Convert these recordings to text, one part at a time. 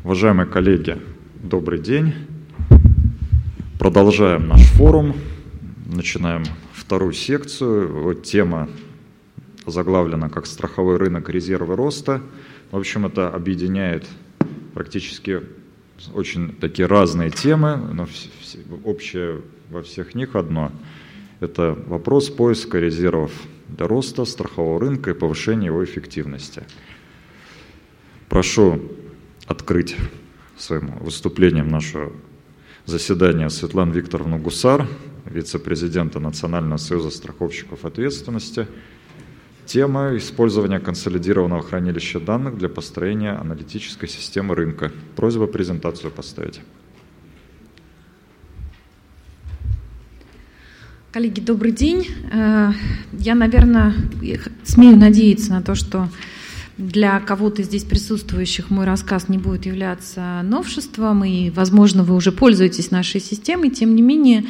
Уважаемые коллеги, добрый день. Продолжаем наш форум. Начинаем вторую секцию. Вот тема заглавлена как «Страховой рынок. Резервы роста». В общем, это объединяет практически очень такие разные темы, но общее во всех них одно. Это вопрос поиска резервов для роста страхового рынка и повышения его эффективности. Прошу открыть своим выступлением наше заседание Светлану Викторовну Гусар, вице-президента Национального союза страховщиков ответственности. Тема использования консолидированного хранилища данных для построения аналитической системы рынка. Просьба презентацию поставить. Коллеги, добрый день. Я, наверное, смею надеяться на то, что для кого-то из здесь присутствующих мой рассказ не будет являться новшеством, и, возможно, вы уже пользуетесь нашей системой. Тем не менее,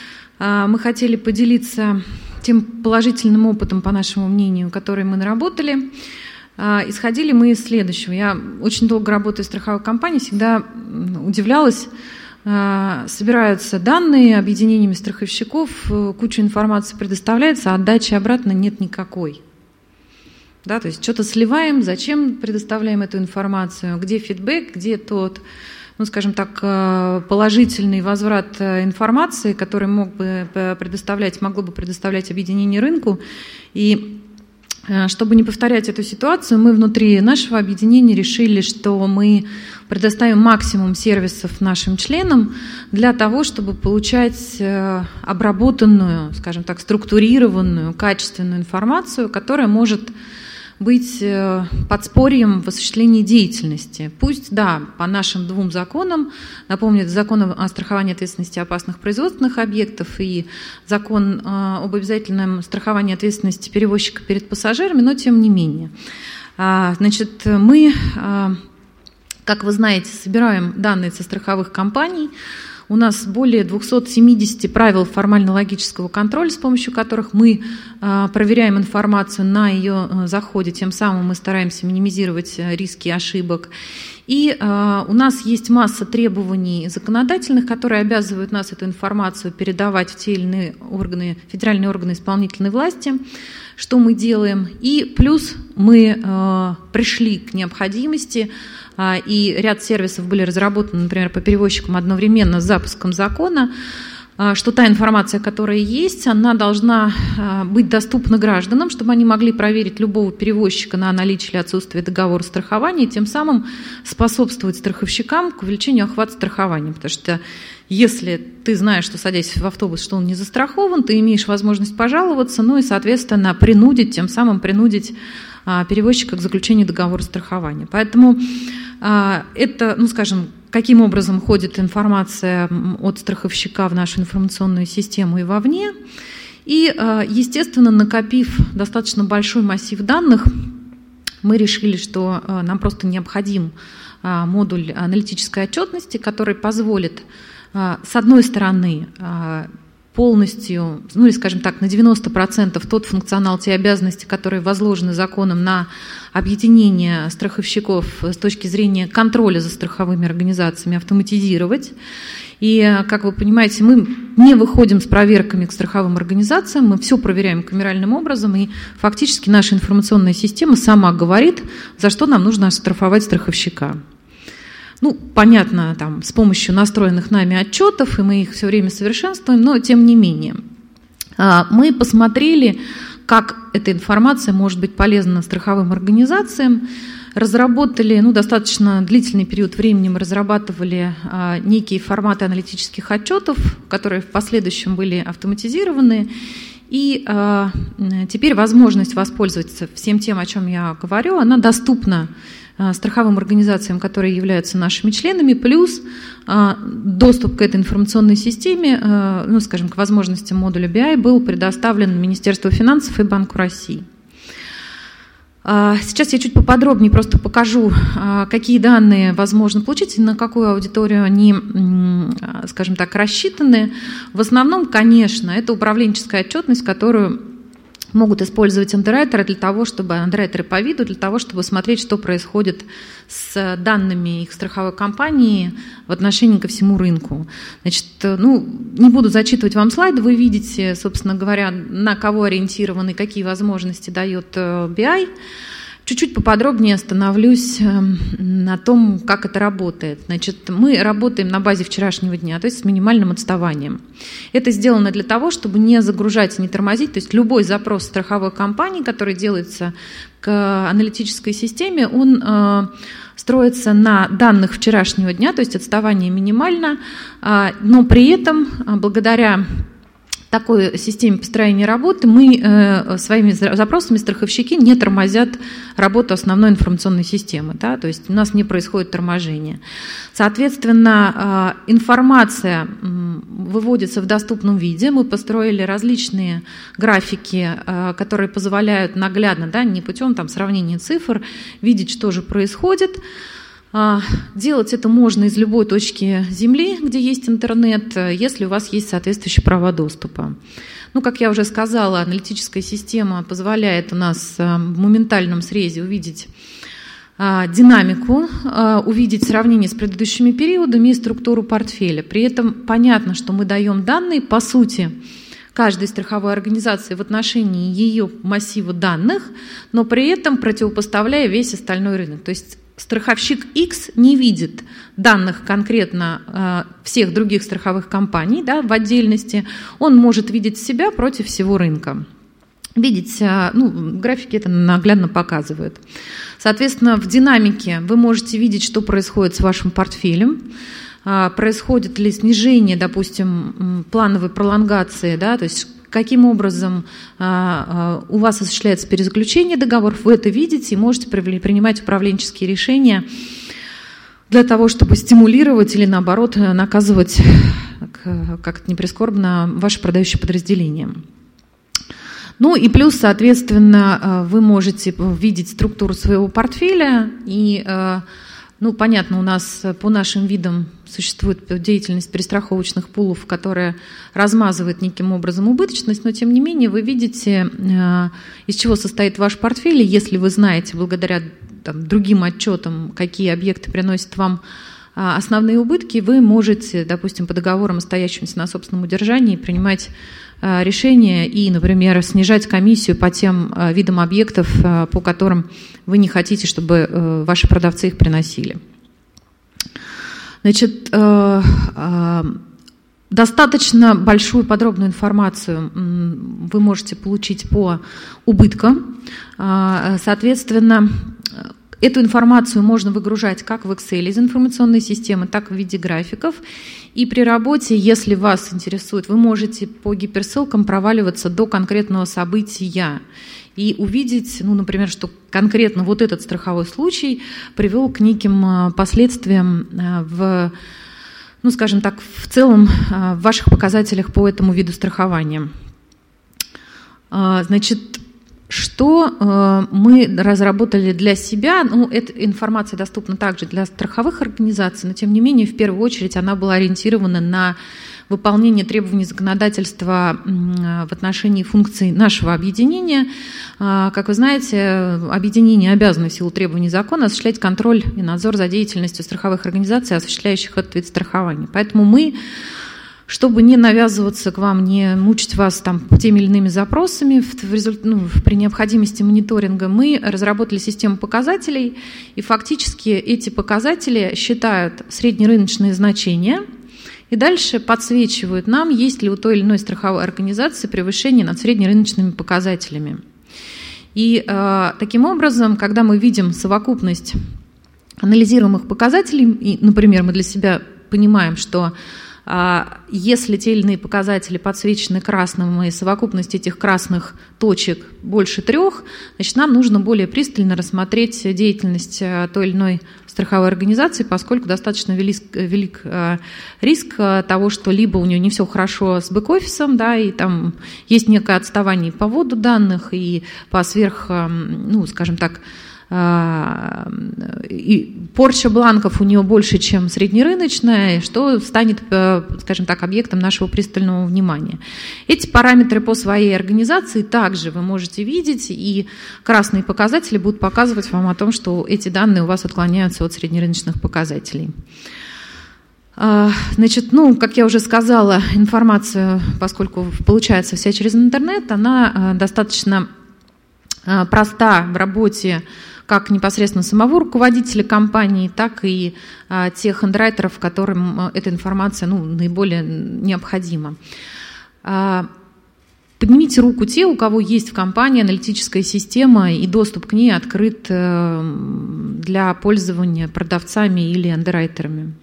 мы хотели поделиться тем положительным опытом, по нашему мнению, который мы наработали. Исходили мы из следующего. Я очень долго работаю в страховой компании, всегда удивлялась. Собираются данные объединениями страховщиков, куча информации предоставляется, а отдачи обратно нет никакой. Да, то есть что-то сливаем, зачем предоставляем эту информацию, где фидбэк, где тот, скажем так, положительный возврат информации, который могло бы предоставлять объединение рынку. И чтобы не повторять эту ситуацию, мы внутри нашего объединения решили, что мы предоставим максимум сервисов нашим членам для того, чтобы получать обработанную, скажем так, структурированную, качественную информацию, которая может быть подспорьем в осуществлении деятельности. Пусть, да, по нашим двум законам, напомню, это закон о страховании ответственности опасных производственных объектов и закон об обязательном страховании ответственности перевозчика перед пассажирами, но тем не менее. Значит, мы, как вы знаете, собираем данные со страховых компаний. У нас более 270 правил формально-логического контроля, с помощью которых мы проверяем информацию на ее заходе, тем самым мы стараемся минимизировать риски ошибок. И у нас есть масса требований законодательных, которые обязывают нас эту информацию передавать в те или иные органы, федеральные органы исполнительной власти, что мы делаем. И плюс мы пришли к необходимости, и ряд сервисов были разработаны, например, по перевозчикам одновременно с запуском закона, что та информация, которая есть, она должна быть доступна гражданам, чтобы они могли проверить любого перевозчика на наличие или отсутствие договора страхования, и тем самым способствовать страховщикам к увеличению охвата страхования. Потому что если ты знаешь, что, садясь в автобус, что он не застрахован, ты имеешь возможность пожаловаться, и, соответственно, тем самым принудить перевозчика к заключению договора страхования. Поэтому это, скажем, каким образом ходит информация от страховщика в нашу информационную систему и вовне. И, естественно, накопив достаточно большой массив данных, мы решили, что нам просто необходим модуль аналитической отчетности, который позволит, с одной стороны, полностью, или, скажем так, на 90% тот функционал, те обязанности, которые возложены законом на объединение страховщиков с точки зрения контроля за страховыми организациями, автоматизировать. И, как вы понимаете, мы не выходим с проверками к страховым организациям, мы все проверяем камеральным образом, и фактически наша информационная система сама говорит, за что нам нужно оштрафовать страховщика. Понятно, с помощью настроенных нами отчетов, и мы их все время совершенствуем, но тем не менее. Мы посмотрели, как эта информация может быть полезна страховым организациям, разработали, достаточно длительный период времени мы разрабатывали некие форматы аналитических отчетов, которые в последующем были автоматизированы, и теперь возможность воспользоваться всем тем, о чем я говорю, она доступна страховым организациям, которые являются нашими членами, плюс доступ к этой информационной системе, скажем, к возможностям модуля BI был предоставлен Министерству финансов и Банку России. Сейчас я чуть поподробнее просто покажу, какие данные возможно получить и на какую аудиторию они, скажем так, рассчитаны. В основном, конечно, это управленческая отчетность, которую могут использовать андеррайтеры андеррайтеры по виду для того, чтобы смотреть, что происходит с данными их страховой компании в отношении ко всему рынку. Значит, не буду зачитывать вам слайды, вы видите, собственно говоря, на кого ориентированы, какие возможности дает BI. Чуть-чуть поподробнее остановлюсь на том, как это работает. Значит, мы работаем на базе вчерашнего дня, то есть с минимальным отставанием. Это сделано для того, чтобы не загружать, не тормозить. То есть любой запрос страховой компании, который делается к аналитической системе, он строится на данных вчерашнего дня, то есть отставание минимально, но при этом благодаря такой системе построения работы мы своими запросами страховщики не тормозят работу основной информационной системы, да, то есть у нас не происходит торможение. Соответственно, информация выводится в доступном виде. Мы построили различные графики, которые позволяют наглядно, да, не путем сравнения цифр, видеть, что же происходит. Делать это можно из любой точки Земли, где есть интернет, если у вас есть соответствующие права доступа. Как я уже сказала, аналитическая система позволяет у нас в моментальном срезе увидеть динамику, увидеть сравнение с предыдущими периодами и структуру портфеля. При этом понятно, что мы даем данные, по сути, каждой страховой организации в отношении ее массива данных, но при этом противопоставляя весь остальной рынок. То есть страховщик X не видит данных конкретно всех других страховых компаний, да, в отдельности. Он может видеть себя против всего рынка. Видеть, графики это наглядно показывают. Соответственно, в динамике вы можете видеть, что происходит с вашим портфелем. Происходит ли снижение, допустим, плановой пролонгации, да, то есть каким образом у вас осуществляется перезаключение договоров, вы это видите и можете принимать управленческие решения для того, чтобы стимулировать или, наоборот, наказывать, как это ни прискорбно, ваше продающее подразделение. И плюс, соответственно, вы можете видеть структуру своего портфеля и понятно, у нас по нашим видам существует деятельность перестраховочных пулов, которая размазывает неким образом убыточность, но тем не менее вы видите, из чего состоит ваш портфель, и если вы знаете благодаря другим отчетам, какие объекты приносят вам основные убытки, вы можете, допустим, по договорам, стоящимся на собственном удержании, принимать решения и, например, снижать комиссию по тем видам объектов, по которым вы не хотите, чтобы ваши продавцы их приносили. Значит, достаточно большую подробную информацию вы можете получить по убыткам. Соответственно, эту информацию можно выгружать как в Excel из информационной системы, так и в виде графиков. И при работе, если вас интересует, вы можете по гиперссылкам проваливаться до конкретного события и увидеть, например, что конкретно вот этот страховой случай привел к неким последствиям скажем так, в целом в ваших показателях по этому виду страхования. Значит, что мы разработали для себя? Эта информация доступна также для страховых организаций, но тем не менее, в первую очередь, она была ориентирована на выполнение требований законодательства в отношении функций нашего объединения. Как вы знаете, объединение обязано в силу требований закона осуществлять контроль и надзор за деятельностью страховых организаций, осуществляющих этот вид страхования. Поэтому мы, чтобы не навязываться к вам, не мучить вас теми или иными запросами, при необходимости мониторинга, мы разработали систему показателей, и фактически эти показатели считают среднерыночные значения и дальше подсвечивают нам, есть ли у той или иной страховой организации превышение над среднерыночными показателями. И таким образом, когда мы видим совокупность анализируемых показателей, и, например, мы для себя понимаем, что если те или иные показатели подсвечены красным, и совокупность этих красных точек больше 3, значит, нам нужно более пристально рассмотреть деятельность той или иной страховой организации, поскольку достаточно велик риск того, что либо у нее не все хорошо с бэк-офисом, да, и там есть некое отставание по вводу данных и по скажем так, и порча бланков у нее больше, чем среднерыночная, что станет, скажем так, объектом нашего пристального внимания. Эти параметры по своей организации также вы можете видеть, и красные показатели будут показывать вам о том, что эти данные у вас отклоняются от среднерыночных показателей. Значит, как я уже сказала, информация, поскольку получается вся через интернет, она достаточно проста в работе как непосредственно самого руководителя компании, так и тех андеррайтеров, которым эта информация наиболее необходима. Поднимите руку те, у кого есть в компании аналитическая система и доступ к ней открыт для пользования продавцами или андеррайтерами.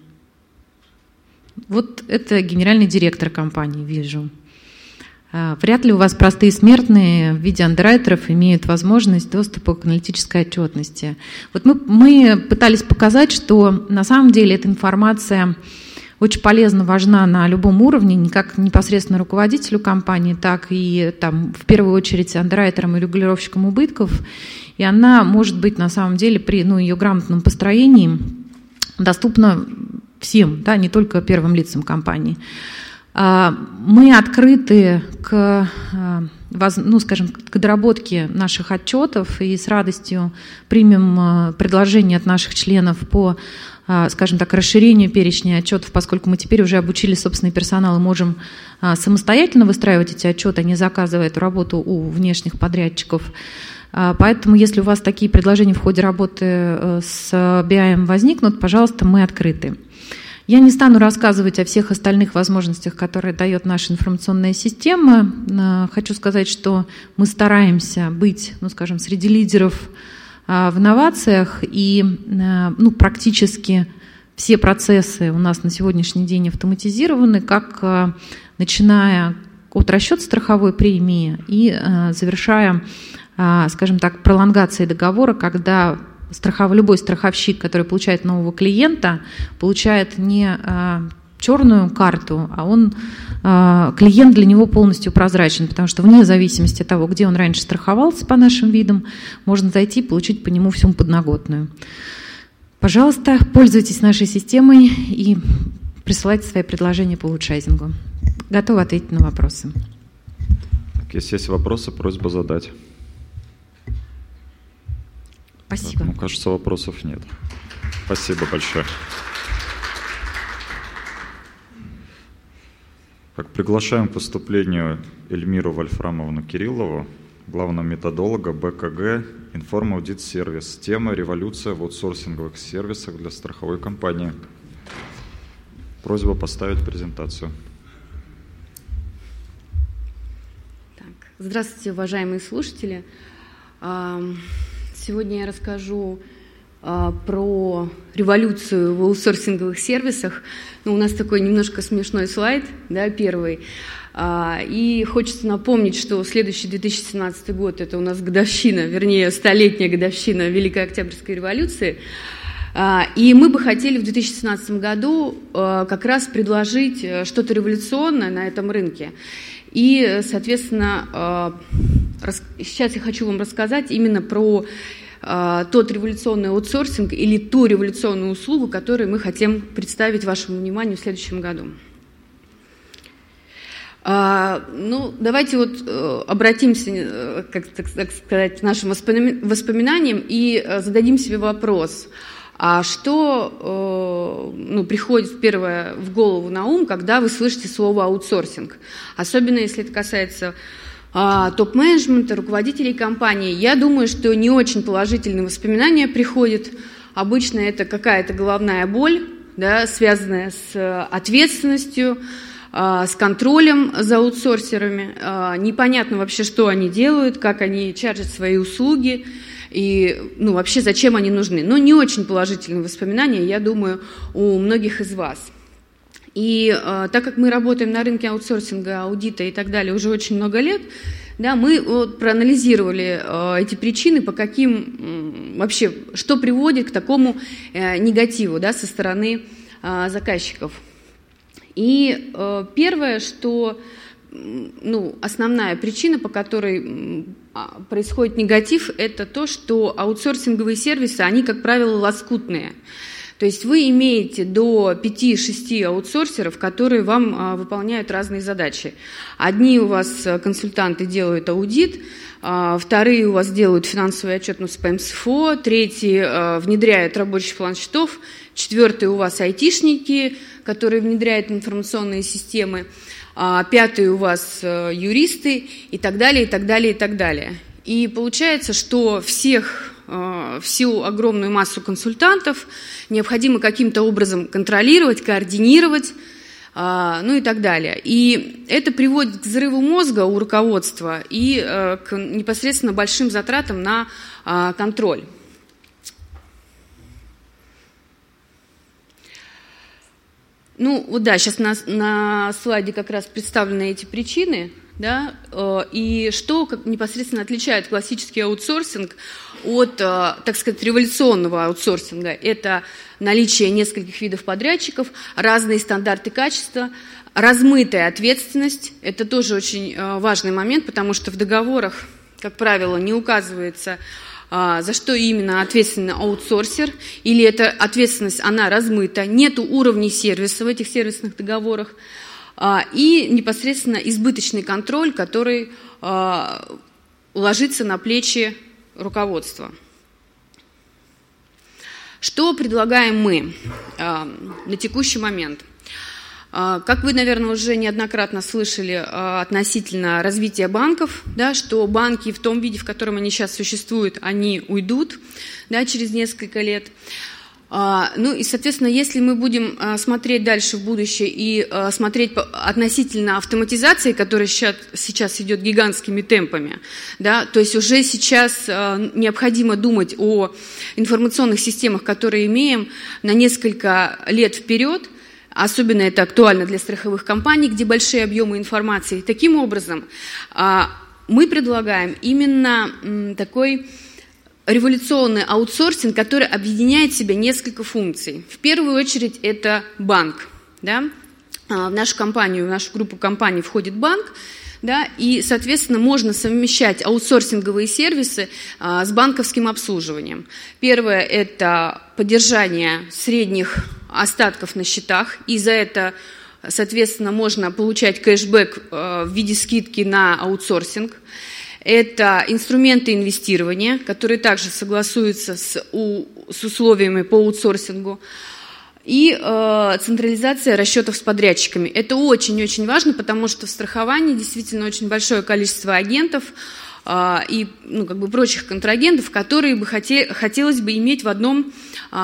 Вот это генеральный директор компании, вижу. Вряд ли у вас простые смертные в виде андеррайтеров имеют возможность доступа к аналитической отчетности. Вот мы пытались показать, что на самом деле эта информация очень полезна, важна на любом уровне, как непосредственно руководителю компании, так и в первую очередь андеррайтерам и регулировщикам убытков. И она может быть на самом деле при ее грамотном построении доступна всем, не только первым лицам компании. Мы открыты к доработке наших отчетов и с радостью примем предложения от наших членов по, расширению перечня отчетов, поскольку мы теперь уже обучили собственный персонал и можем самостоятельно выстраивать эти отчеты, а не заказывая эту работу у внешних подрядчиков. Поэтому, если у вас такие предложения в ходе работы с BI возникнут, пожалуйста, мы открыты. Я не стану рассказывать о всех остальных возможностях, которые дает наша информационная система. Хочу сказать, что мы стараемся быть, среди лидеров в инновациях, и практически все процессы у нас на сегодняшний день автоматизированы, как начиная от расчета страховой премии и завершая, пролонгацией договора, когда любой страховщик, который получает нового клиента, получает не черную карту, а клиент для него полностью прозрачен, потому что вне зависимости от того, где он раньше страховался по нашим видам, можно зайти и получить по нему всю подноготную. Пожалуйста, пользуйтесь нашей системой и присылайте свои предложения по улучшайзингу. Готова ответить на вопросы. Если есть вопросы, просьба задать. Спасибо. Кажется, вопросов нет. Спасибо большое. Приглашаем к выступлению Эльмиру Вольфрамовну Кириллову, главного методолога БКГ «Информаудит сервис». Тема «Революция в аутсорсинговых сервисах для страховой компании». Просьба поставить презентацию. Здравствуйте, уважаемые слушатели. Сегодня я расскажу про революцию в аутсорсинговых сервисах. У нас такой немножко смешной слайд, первый. И хочется напомнить, что следующий 2017 год – это у нас годовщина, вернее, столетняя годовщина Великой Октябрьской революции. И мы бы хотели в 2017 году как раз предложить что-то революционное на этом рынке. И, соответственно, сейчас я хочу вам рассказать именно про тот революционный аутсорсинг или ту революционную услугу, которую мы хотим представить вашему вниманию в следующем году. Давайте обратимся, так сказать, к нашим воспоминаниям и зададим себе вопрос. А что приходит первое в голову на ум, когда вы слышите слово аутсорсинг? Особенно если это касается топ-менеджмента, руководителей компании. Я думаю, что не очень положительные воспоминания приходят. Обычно это какая-то головная боль, связанная с ответственностью, с контролем за аутсорсерами. Непонятно вообще, что они делают, как они чаржат свои услуги. И вообще зачем они нужны. Но не очень положительные воспоминания, я думаю, у многих из вас. И так как мы работаем на рынке аутсорсинга, аудита и так далее уже очень много лет, мы проанализировали эти причины, по каким вообще, что приводит к такому негативу со стороны заказчиков. И первое, что основная причина, по которой происходит негатив, это то, что аутсорсинговые сервисы, они, как правило, лоскутные. То есть вы имеете до 5-6 аутсорсеров, которые вам выполняют разные задачи. Одни у вас консультанты делают аудит, вторые у вас делают финансовую отчетность по МСФО, третьи внедряют рабочий план счетов, четвертые у вас айтишники, которые внедряют информационные системы, пятые у вас юристы и так далее, и так далее, и так далее. И получается, что всю огромную массу консультантов необходимо каким-то образом контролировать, координировать, ну и так далее. И это приводит к взрыву мозга у руководства и к непосредственно большим затратам на контроль. Ну вот да, сейчас на слайде как раз представлены эти причины. Да, и что непосредственно отличает классический аутсорсинг от, так сказать, революционного аутсорсинга? Это наличие нескольких видов подрядчиков, разные стандарты качества, размытая ответственность. Это тоже очень важный момент, потому что в договорах, как правило, не указывается, за что именно ответственен аутсорсер, или эта ответственность, она размыта, нету уровней сервиса в этих сервисных договорах. И непосредственно избыточный контроль, который ложится на плечи руководства. Что предлагаем мы на текущий момент? Как вы, наверное, уже неоднократно слышали относительно развития банков, да, что банки в том виде, в котором они сейчас существуют, они уйдут, да, через несколько лет. Ну и, соответственно, если мы будем смотреть дальше в будущее и смотреть относительно автоматизации, которая сейчас идет гигантскими темпами, да, то есть уже сейчас необходимо думать о информационных системах, которые имеем на несколько лет вперед. Особенно это актуально для страховых компаний, где большие объемы информации. Таким образом, мы предлагаем именно такой революционный аутсорсинг, который объединяет в себе несколько функций. В первую очередь это банк. Да? В нашу компанию, в нашу группу компаний входит банк, да, и, соответственно, можно совмещать аутсорсинговые сервисы с банковским обслуживанием. Первое – это поддержание средних остатков на счетах, и за это, соответственно, можно получать кэшбэк в виде скидки на аутсорсинг. Это инструменты инвестирования, которые также согласуются с условиями по аутсорсингу. И централизация расчетов с подрядчиками. Это очень-очень важно, потому что в страховании действительно очень большое количество агентов и прочих контрагентов, которые бы хотелось бы иметь в одном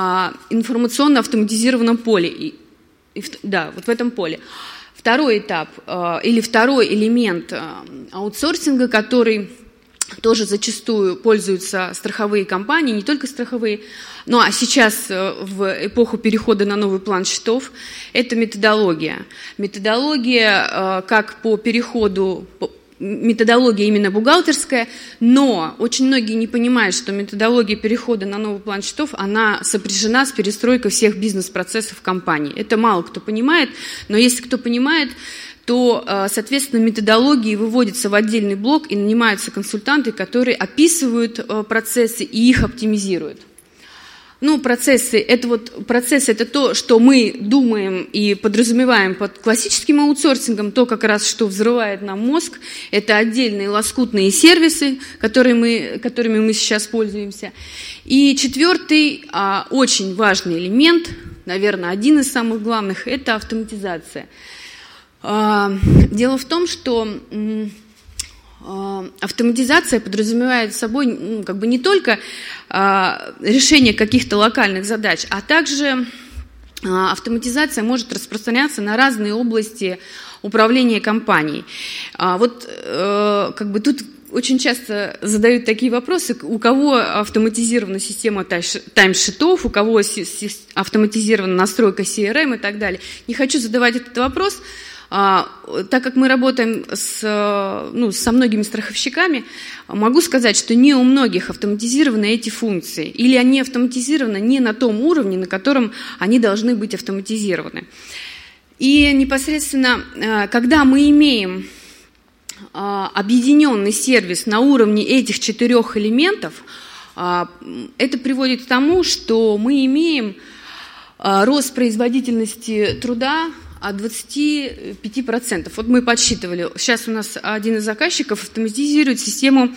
информационно-автоматизированном поле. Да, вот в этом поле. Второй этап или второй элемент аутсорсинга, который тоже зачастую пользуются страховые компании, не только страховые, ну а сейчас в эпоху перехода на новый план счетов, это методология. Методология как по переходу, методология именно бухгалтерская, но очень многие не понимают, что методология перехода на новый план счетов, она сопряжена с перестройкой всех бизнес-процессов компании. Это мало кто понимает, но если кто понимает, то, соответственно, методологии выводятся в отдельный блок и нанимаются консультанты, которые описывают процессы и их оптимизируют. Ну, процессы это то, что мы думаем и подразумеваем под классическим аутсорсингом, то как раз, что взрывает нам мозг, это отдельные лоскутные сервисы, которыми мы сейчас пользуемся. И четвертый, очень важный элемент, наверное, один из самых главных, это автоматизация. Дело в том, что автоматизация подразумевает собой не только решение каких-то локальных задач, а также автоматизация может распространяться на разные области управления компанией. Тут очень часто задают такие вопросы, у кого автоматизирована система таймшитов, у кого автоматизирована настройка CRM и так далее. Не хочу задавать этот вопрос. Так как мы работаем со многими страховщиками, могу сказать, что не у многих автоматизированы эти функции, или они автоматизированы не на том уровне, на котором они должны быть автоматизированы. И непосредственно, когда мы имеем объединенный сервис на уровне этих 4 элементов, это приводит к тому, что мы имеем рост производительности труда от 25%. Вот мы подсчитывали. Сейчас у нас один из заказчиков автоматизирует систему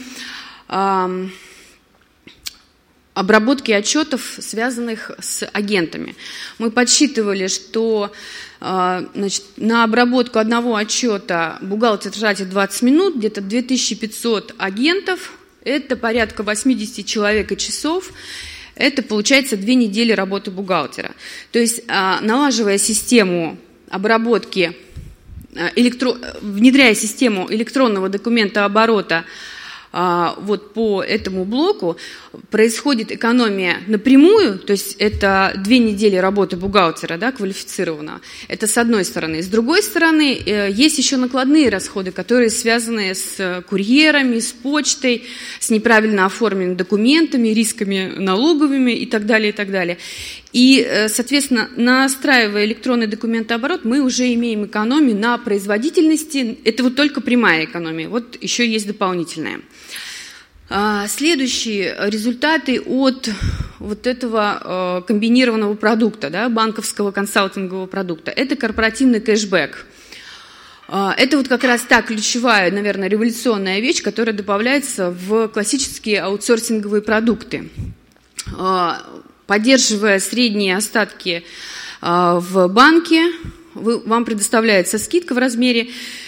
обработки отчетов, связанных с агентами. Мы подсчитывали, что на обработку одного отчета бухгалтер тратит 20 минут, где-то 2500 агентов, это порядка 80 человек и часов, это получается 2 недели работы бухгалтера. То есть, налаживая систему обработки, внедряя систему электронного документооборота вот по этому блоку, происходит экономия напрямую, то есть это 2 недели работы бухгалтера, да, квалифицированного. Это с одной стороны. С другой стороны, есть еще накладные расходы, которые связаны с курьерами, с почтой, с неправильно оформленными документами, рисками налоговыми и так далее, и так далее. И, соответственно, настраивая электронный документооборот, мы уже имеем экономию на производительности. Это вот только прямая экономия. Вот еще есть дополнительная. Следующие результаты от вот этого комбинированного продукта, да, банковского консалтингового продукта, это корпоративный кэшбэк. Это вот как раз та ключевая, наверное, революционная вещь, которая добавляется в классические аутсорсинговые продукты. Поддерживая средние остатки в банке, вам предоставляется скидка в размере,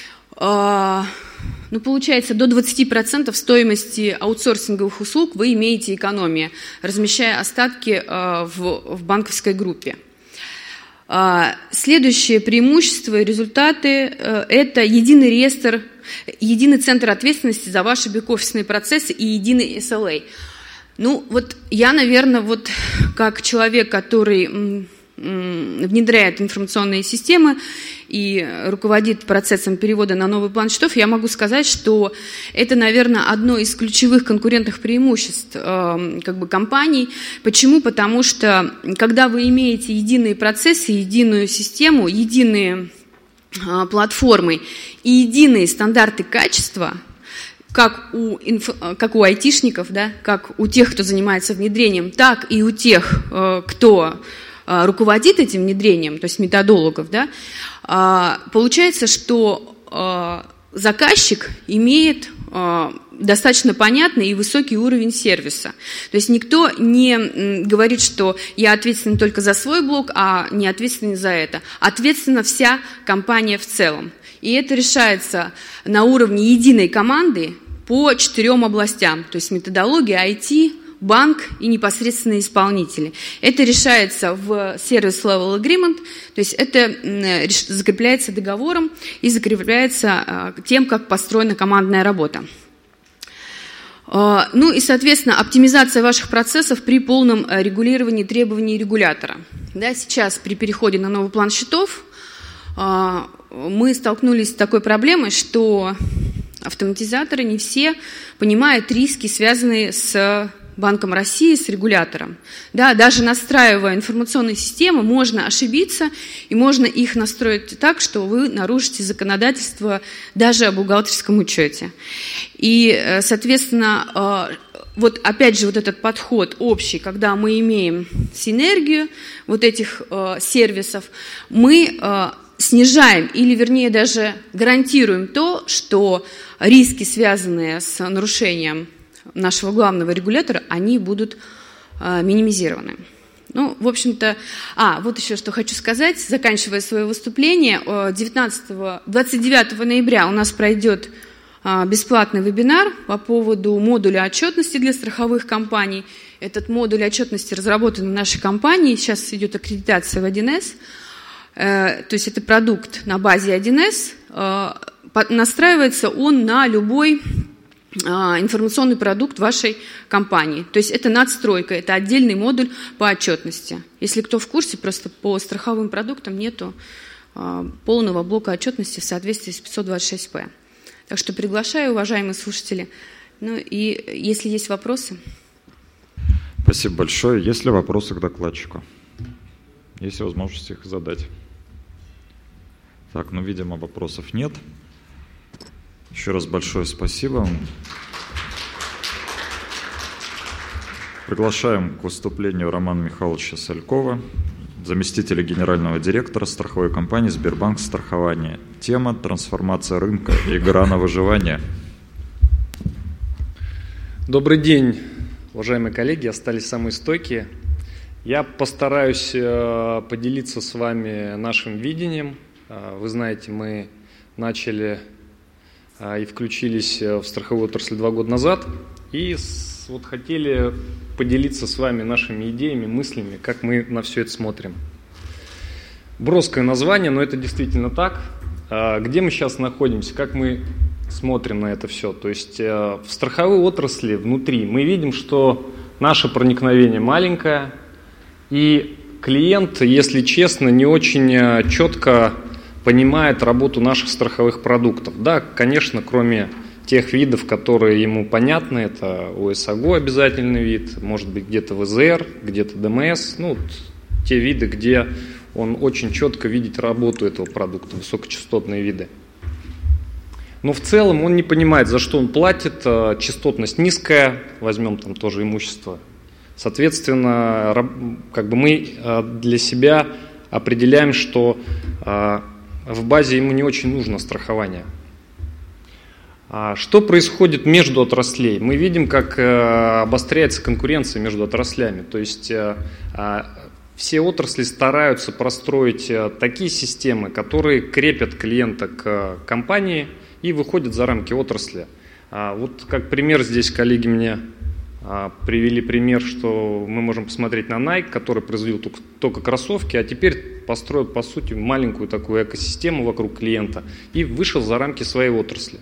получается, до 20% стоимости аутсорсинговых услуг вы имеете экономию, размещая остатки в банковской группе. Следующее преимущество и результаты – это единый реестр, единый центр ответственности за ваши бэк-офисные процессы и единый SLA. Вот я, наверное, вот как человек, который внедряет информационные системы и руководит процессом перевода на новый план счетов, я могу сказать, что это, наверное, одно из ключевых конкурентных преимуществ компаний. Почему? Потому что, когда вы имеете единые процессы, единую систему, единые платформы и единые стандарты качества, как у айтишников, да, как у тех, кто занимается внедрением, так и у тех, кто руководит этим внедрением, то есть методологов, да, получается, что заказчик имеет достаточно понятный и высокий уровень сервиса. То есть никто не говорит, что я ответственен только за свой блок, а не ответственен за это. Ответственна вся компания в целом. И это решается на уровне единой команды по 4 областям, то есть методология, IT, банк и непосредственно исполнители. Это решается в Service Level Agreement, то есть это закрепляется договором и закрепляется тем, как построена командная работа. И, соответственно, оптимизация ваших процессов при полном регулировании требований регулятора. Да, сейчас при переходе на новый план счетов мы столкнулись с такой проблемой, что автоматизаторы не все понимают риски, связанные с Банком России, с регулятором. Да, даже настраивая информационные системы, можно ошибиться, и можно их настроить так, что вы нарушите законодательство даже о бухгалтерском учете. И, соответственно, вот опять же вот этот подход общий, когда мы имеем синергию вот этих сервисов, мы снижаем или, вернее, даже гарантируем то, что риски, связанные с нарушением нашего главного регулятора, они будут минимизированы. В общем-то, вот еще что хочу сказать, заканчивая свое выступление, 29 ноября у нас пройдет бесплатный вебинар по поводу модуля отчетности для страховых компаний. Этот модуль отчетности разработан в нашей компании, сейчас идет аккредитация в 1С, то есть это продукт на базе 1С, настраивается он на любой информационный продукт вашей компании. То есть это надстройка, это отдельный модуль по отчетности. Если кто в курсе, просто по страховым продуктам нету полного блока отчетности в соответствии с 526П. Так что приглашаю, уважаемые слушатели. И если есть вопросы. Спасибо большое. Есть ли вопросы к докладчику? Есть возможность их задать. Так, видимо, вопросов нет. Еще раз большое спасибо вам. Приглашаем к выступлению Романа Михайловича Салькова, заместителя генерального директора страховой компании «Сбербанк Страхование». Тема «Трансформация рынка. Игра на выживание». Добрый день, уважаемые коллеги, остались самые стойкие. Я постараюсь поделиться с вами нашим видением. Вы знаете, мы начали и включились в страховую отрасль 2 года назад, и вот хотели поделиться с вами нашими идеями, мыслями, как мы на все это смотрим. Броское название, но это действительно так. Где мы сейчас находимся, как мы смотрим на это все? То есть в страховой отрасли внутри мы видим, что наше проникновение маленькое, и клиент, если честно, не очень четко понимает работу наших страховых продуктов. Да, конечно, кроме тех видов, которые ему понятны, это ОСАГО обязательный вид, может быть где-то ВЗР, где-то ДМС, ну, те виды, где он очень четко видит работу этого продукта, высокочастотные виды. Но в целом он не понимает, за что он платит, частотность низкая, возьмем там тоже имущество. Соответственно, как бы мы для себя определяем, что в базе ему не очень нужно страхование. Что происходит между отраслей? Мы видим, как обостряется конкуренция между отраслями. То есть все отрасли стараются простроить такие системы, которые крепят клиента к компании и выходят за рамки отрасли. Вот как пример здесь коллеги мне привели пример, что мы можем посмотреть на Nike, который производил только кроссовки, а теперь построил, по сути, маленькую такую экосистему вокруг клиента и вышел за рамки своей отрасли.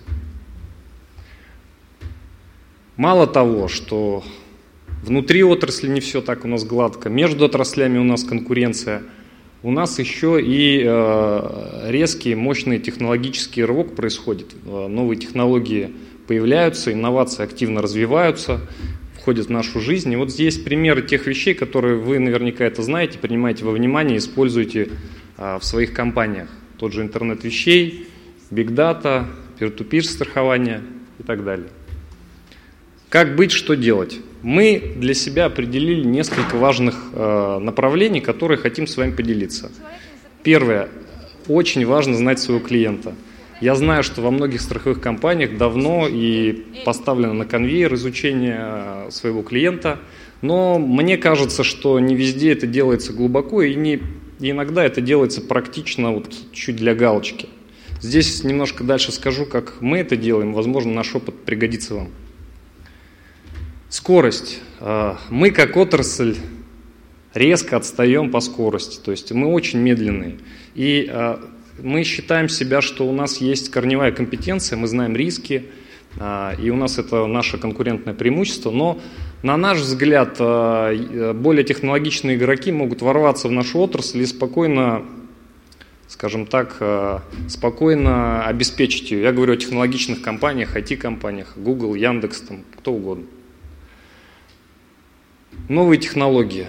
Мало того, что внутри отрасли не все так у нас гладко, между отраслями у нас конкуренция, у нас еще и резкий, мощный технологический рывок происходит. Новые технологии появляются, инновации активно развиваются, входят в нашу жизнь. И вот здесь примеры тех вещей, которые вы наверняка это знаете, принимаете во внимание, используете в своих компаниях. Тот же интернет вещей, биг дата, peer-to-peer страхование и так далее. Как быть, что делать? Мы для себя определили несколько важных направлений, которые хотим с вами поделиться. Первое. Очень важно знать своего клиента. Я знаю, что во многих страховых компаниях давно и поставлено на конвейер изучение своего клиента, но мне кажется, что не везде это делается глубоко, и иногда это делается практично вот чуть для галочки. Здесь немножко дальше скажу, как мы это делаем, возможно, наш опыт пригодится вам. Скорость. Мы как отрасль резко отстаем по скорости, то есть мы очень медленные. И мы считаем себя, что у нас есть корневая компетенция, мы знаем риски, и у нас это наше конкурентное преимущество, но, на наш взгляд, более технологичные игроки могут ворваться в нашу отрасль и спокойно, скажем так, спокойно обеспечить ее. Я говорю о технологичных компаниях, IT-компаниях, Google, Яндекс, там, кто угодно. Новые технологии.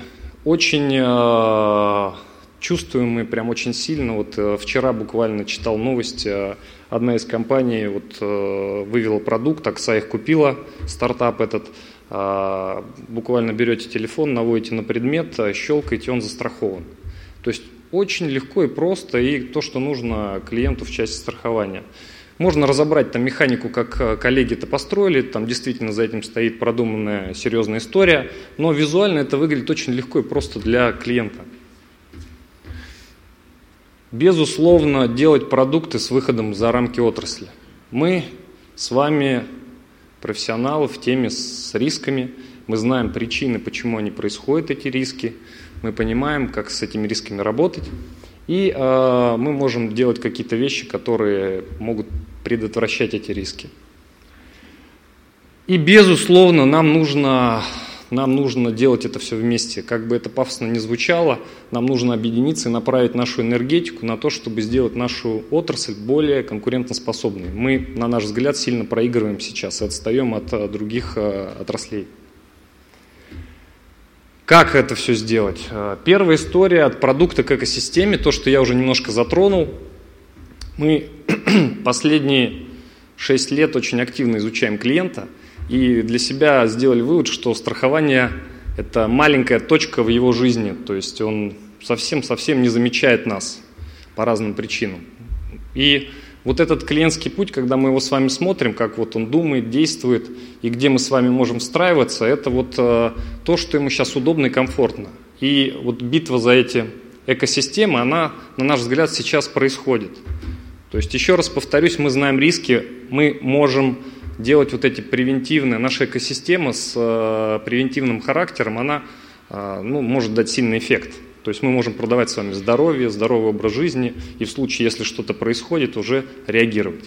Очень чувствуемые, прям очень сильно. Вот вчера буквально читал новость. Одна из компаний вывела продукт, Акса их купила, стартап этот. Буквально берете телефон, наводите на предмет, щелкаете, он застрахован. То есть очень легко и просто, и то, что нужно клиенту в части страхования. Можно разобрать там механику, как коллеги это построили, там действительно за этим стоит продуманная серьезная история, но визуально это выглядит очень легко и просто для клиента. Безусловно, делать продукты с выходом за рамки отрасли. Мы с вами профессионалы в теме с рисками, мы знаем причины, почему они происходят, эти риски, мы понимаем, как с этими рисками работать, и мы можем делать какие-то вещи, которые могут предотвращать эти риски. И, безусловно, нам нужно делать это все вместе. Как бы это пафосно ни звучало, нам нужно объединиться и направить нашу энергетику на то, чтобы сделать нашу отрасль более конкурентоспособной. Мы, на наш взгляд, сильно проигрываем сейчас и отстаем от других отраслей. Как это все сделать? Первая история от продукта к экосистеме, то, что я уже немножко затронул. Мы последние 6 лет очень активно изучаем клиента и для себя сделали вывод, что страхование – это маленькая точка в его жизни, то есть он совсем не замечает нас по разным причинам. И вот этот клиентский путь, когда мы его с вами смотрим, как вот он думает, действует, и где мы с вами можем встраиваться, это вот то, что ему сейчас удобно и комфортно. И вот битва за эти экосистемы, она, на наш взгляд, сейчас происходит. То есть, еще раз повторюсь, мы знаем риски, мы можем делать вот эти превентивные, наша экосистема с превентивным характером, она может дать сильный эффект. То есть мы можем продавать с вами здоровье, здоровый образ жизни и в случае, если что-то происходит, уже реагировать.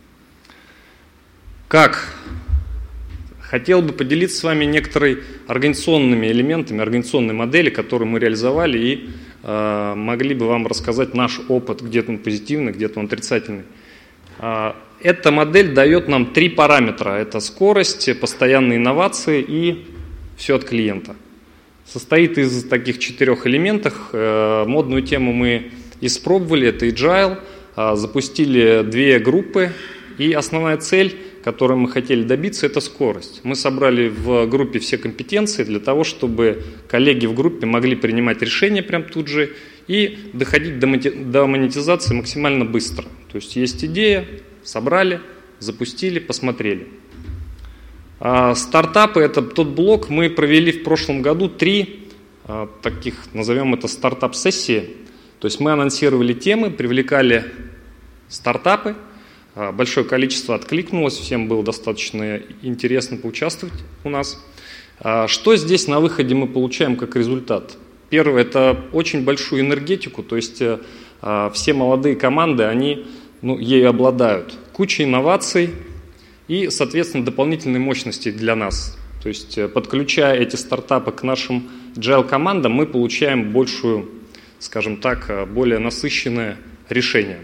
Как? Хотел бы поделиться с вами некоторыми организационными элементами, организационной модели, которую мы реализовали, и могли бы вам рассказать наш опыт, где-то он позитивный, где-то он отрицательный. Эта модель дает нам 3 параметра. Это скорость, постоянные инновации и все от клиента. Состоит из таких 4 элементов. Модную тему мы испробовали, это Agile, запустили 2 группы, и основная цель, которую мы хотели добиться, это скорость. Мы собрали в группе все компетенции для того, чтобы коллеги в группе могли принимать решения прямо тут же и доходить до монетизации максимально быстро. То есть есть идея, собрали, запустили, посмотрели. Стартапы – это тот блок, мы провели в прошлом году 3 таких, назовем это стартап-сессии. То есть мы анонсировали темы, привлекали стартапы, большое количество откликнулось, всем было достаточно интересно поучаствовать у нас. Что здесь на выходе мы получаем как результат? Первое – это очень большую энергетику, то есть все молодые команды, они ею обладают. Куча инноваций и, соответственно, дополнительной мощности для нас. То есть, подключая эти стартапы к нашим agile-командам, мы получаем большую, скажем так, более насыщенное решение.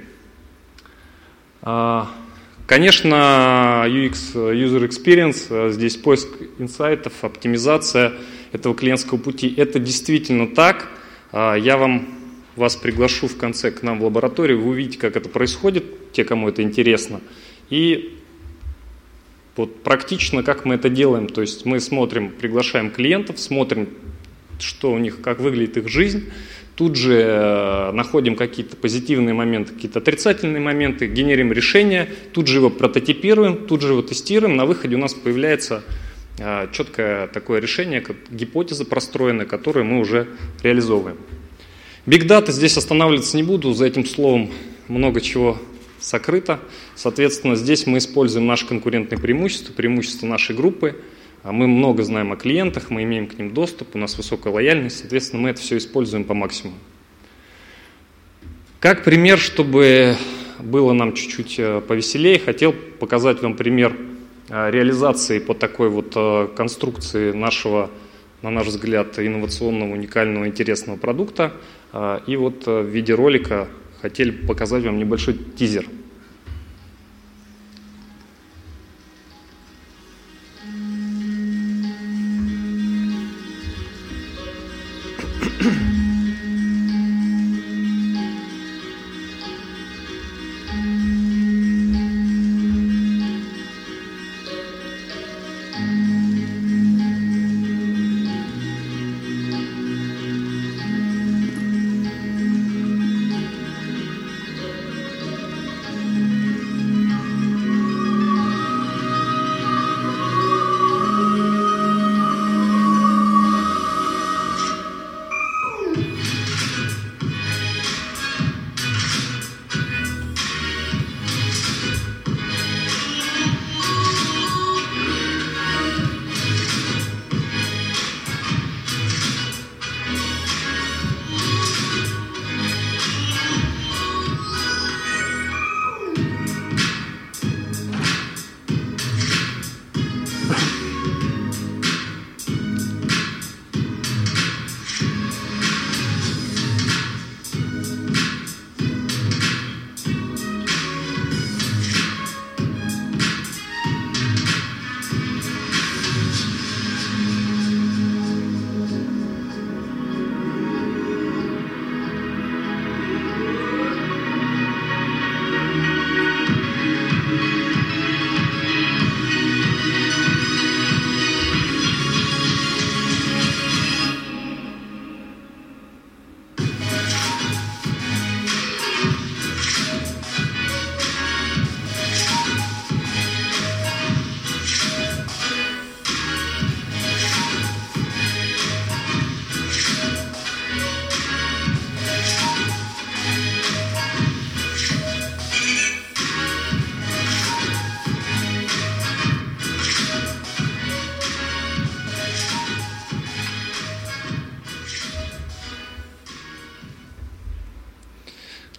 Конечно, UX, User Experience, здесь поиск инсайтов, оптимизация этого клиентского пути, это действительно так. Я вас приглашу в конце к нам в лабораторию, вы увидите, как это происходит, те, кому это интересно. И вот практично, как мы это делаем, то есть мы смотрим, приглашаем клиентов, смотрим, что у них, как выглядит их жизнь, тут же находим какие-то позитивные моменты, какие-то отрицательные моменты, генерим решение, тут же его прототипируем, тут же его тестируем, на выходе у нас появляется четкое такое решение, как гипотеза простроенная, которую мы уже реализовываем. Big Data здесь останавливаться не буду, за этим словом много чего сокрыто. Соответственно, здесь мы используем наше конкурентное преимущество, преимущество нашей группы. Мы много знаем о клиентах, мы имеем к ним доступ, у нас высокая лояльность, соответственно, мы это все используем по максимуму. Как пример, чтобы было нам чуть-чуть повеселее, хотел показать вам пример реализации по такой вот конструкции нашего, на наш взгляд, инновационного, уникального, интересного продукта. И вот в виде ролика хотели показать вам небольшой тизер.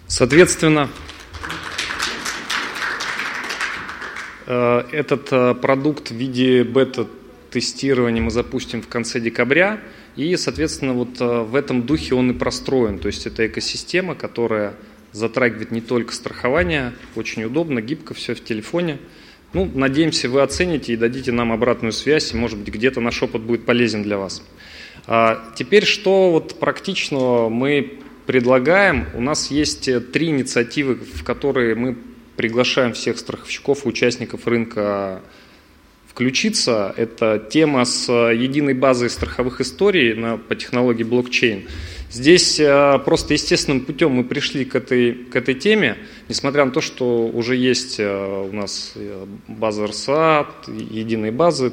Соответственно, этот продукт в виде бета-тестирования мы запустим в конце декабря, и, соответственно, вот в этом духе он и простроен. То есть это экосистема, которая затрагивает не только страхование, очень удобно, гибко, все в телефоне. Ну, надеемся, вы оцените и дадите нам обратную связь, и, может быть, где-то наш опыт будет полезен для вас. Теперь, что вот практичного мы предлагаем? У нас есть 3 инициативы, в которые мы приглашаем всех страховщиков и участников рынка включиться. Это тема с единой базой страховых историй по технологии блокчейн. Здесь просто естественным путем мы пришли к этой теме, несмотря на то, что уже есть у нас база РСА, единые базы.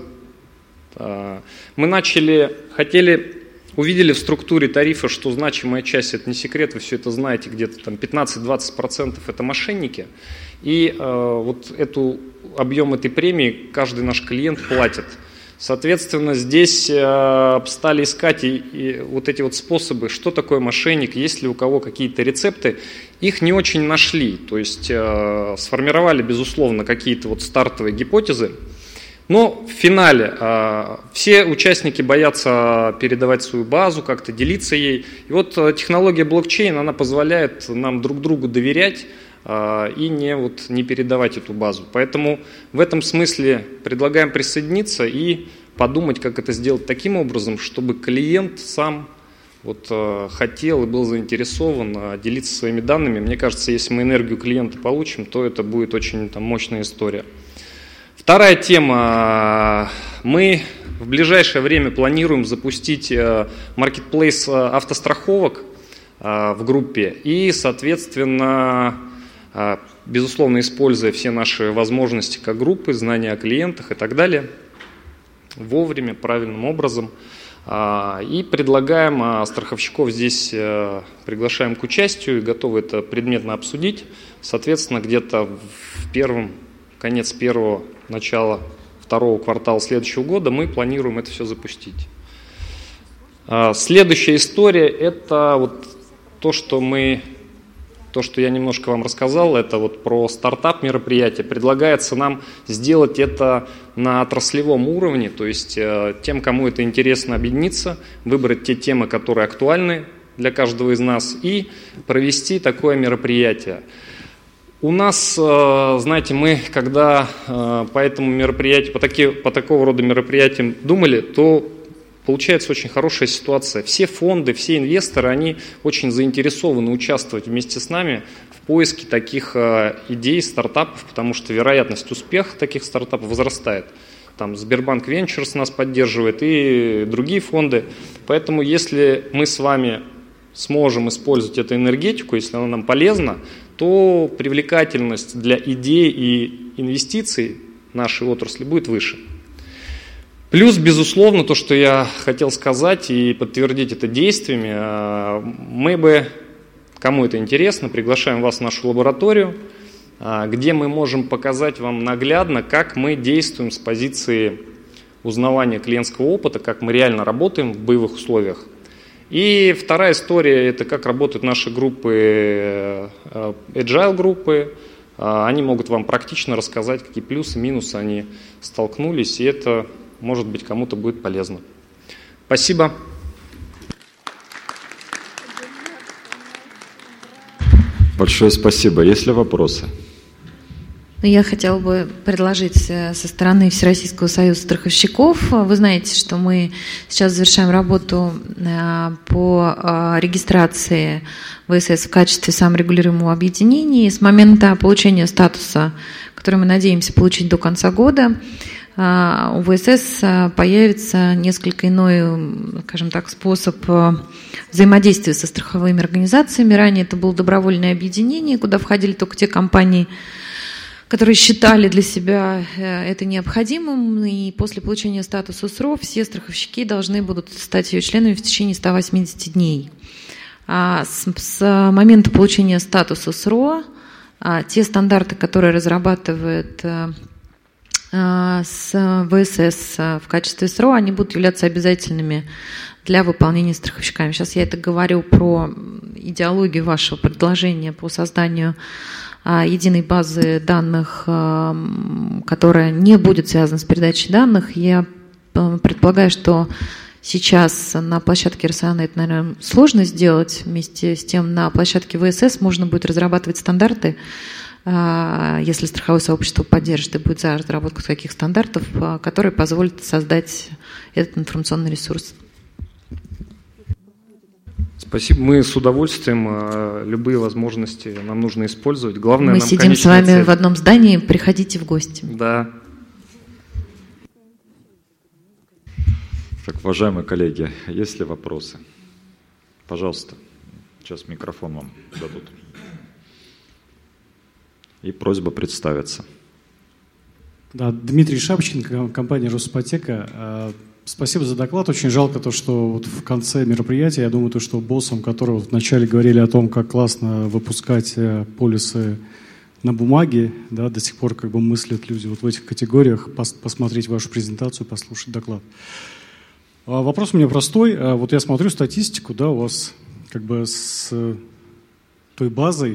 Мы увидели в структуре тарифа, что значимая часть, это не секрет, вы все это знаете, где-то там 15-20% это мошенники. И вот объем этой премии каждый наш клиент платит. Соответственно, здесь стали искать и вот эти вот способы, что такое мошенник, есть ли у кого какие-то рецепты. Их не очень нашли, то есть сформировали, безусловно, какие-то вот стартовые гипотезы. Но в финале все участники боятся передавать свою базу, как-то делиться ей. И вот технология блокчейн, она позволяет нам друг другу доверять и не передавать эту базу. Поэтому в этом смысле предлагаем присоединиться и подумать, как это сделать таким образом, чтобы клиент сам хотел и был заинтересован делиться своими данными. Мне кажется, если мы энергию клиента получим, то это будет очень мощная история. Вторая тема. Мы в ближайшее время планируем запустить маркетплейс автостраховок в группе и, соответственно, безусловно, используя все наши возможности как группы, знания о клиентах и так далее, вовремя, правильным образом. И предлагаем страховщиков здесь, приглашаем к участию, готовы это предметно обсудить. Соответственно, где-то конец первого, начало второго квартала следующего года мы планируем это все запустить. Следующая история – это то, что я немножко вам рассказал, это про стартап мероприятие. Предлагается нам сделать это на отраслевом уровне, то есть тем, кому это интересно, объединиться, выбрать те темы, которые актуальны для каждого из нас, и провести такое мероприятие. У нас, знаете, мы, когда по этому мероприятию, по такого рода мероприятиям думали, то получается очень хорошая ситуация. Все фонды, все инвесторы, они очень заинтересованы участвовать вместе с нами в поиске таких идей, стартапов, потому что вероятность успеха таких стартапов возрастает. Там Сбербанк Венчурс нас поддерживает и другие фонды. Поэтому если мы с вами сможем использовать эту энергетику, если она нам полезна, то привлекательность для идей и инвестиций нашей отрасли будет выше. Плюс, безусловно, то, что я хотел сказать и подтвердить это действиями, мы бы, кому это интересно, приглашаем вас в нашу лабораторию, где мы можем показать вам наглядно, как мы действуем с позиции узнавания клиентского опыта, как мы реально работаем в боевых условиях. И вторая история – это как работают наши группы, agile группы. Они могут вам практично рассказать, какие плюсы, минусы они столкнулись, и это, может быть, кому-то будет полезно. Спасибо. Большое спасибо. Есть ли вопросы? Я хотела бы предложить со стороны Всероссийского союза страховщиков. Вы знаете, что мы сейчас завершаем работу по регистрации ВСС в качестве саморегулируемого объединения. И с момента получения статуса, который мы надеемся получить до конца года, у ВСС появится несколько иной, скажем так, способ взаимодействия со страховыми организациями. Ранее это было добровольное объединение, куда входили только те компании, которые считали для себя это необходимым, и после получения статуса СРО все страховщики должны будут стать ее членами в течение 180 дней. С момента получения статуса СРО те стандарты, которые разрабатывает с ВСС в качестве СРО, они будут являться обязательными для выполнения страховщиками. Сейчас я это говорю про идеологию вашего предложения по созданию единой базы данных, которая не будет связана с передачей данных. Я предполагаю, что сейчас на площадке РСАНА это, наверное, сложно сделать. Вместе с тем на площадке ВСС можно будет разрабатывать стандарты, если страховое сообщество поддержит и будет за разработку таких стандартов, которые позволят создать этот информационный ресурс. Спасибо. Мы с удовольствием любые возможности нам нужно использовать. Главное, мы нам сидим с вами в одном здании, приходите в гости. Да. Так, уважаемые коллеги, есть ли вопросы? Пожалуйста, сейчас микрофон вам дадут. И просьба представиться. Да, Дмитрий Шапочкин, компания «Росипотека». Спасибо за доклад. Очень жалко то, что вот в конце мероприятия, я думаю, то, что боссом, которые вот вначале говорили о том, как классно выпускать полисы на бумаге, да, до сих пор как бы мыслят люди вот в этих категориях, посмотреть вашу презентацию, послушать доклад. Вопрос у меня простой. Вот я смотрю статистику, да, у вас как бы с той базой,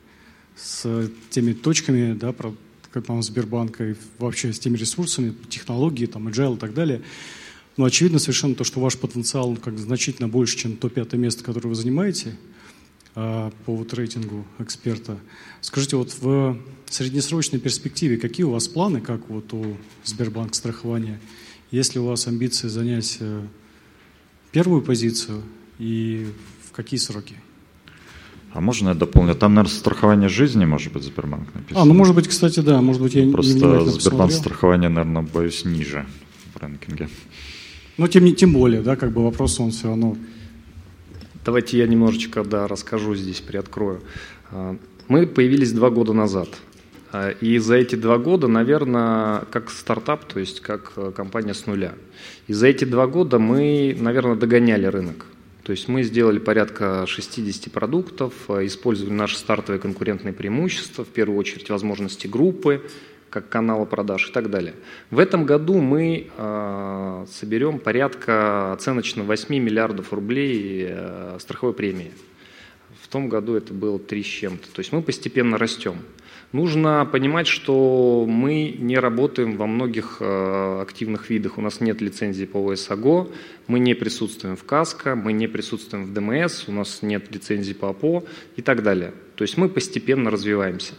с теми точками, да, как там Сбербанка и вообще с теми ресурсами, технологии, там, agile и так далее. Но очевидно совершенно то, что ваш потенциал как значительно больше, чем то 5-е место, которое вы занимаете по вот рейтингу эксперта. Скажите, вот в среднесрочной перспективе какие у вас планы, как вот у Сбербанк страхования? Есть ли у вас амбиции занять первую позицию и в какие сроки? А можно я дополню? Там, наверное, страхование жизни, может быть, Сбербанк написано. Ну, может быть, кстати, да. Может быть, я просто невнимательно Сбербанк посмотрел. страхование, наверное, боюсь, ниже в рэнкинге. Но тем более, да, как бы вопрос, он все равно... Давайте я немножечко, да, расскажу здесь, приоткрою. Мы появились 2 года назад. И за эти 2 года, наверное, как стартап, то есть как компания с нуля. И за эти 2 года мы, наверное, догоняли рынок. То есть мы сделали порядка 60 продуктов, использовали наши стартовые конкурентные преимущества, в первую очередь возможности группы, как канала продаж и так далее. В этом году мы соберем порядка оценочно 8 миллиардов рублей страховой премии. В том году это было 3 с чем-то. То есть мы постепенно растем. Нужно понимать, что мы не работаем во многих активных видах. У нас нет лицензии по ОСАГО, мы не присутствуем в КАСКО, мы не присутствуем в ДМС, у нас нет лицензии по АПО и так далее. То есть мы постепенно развиваемся.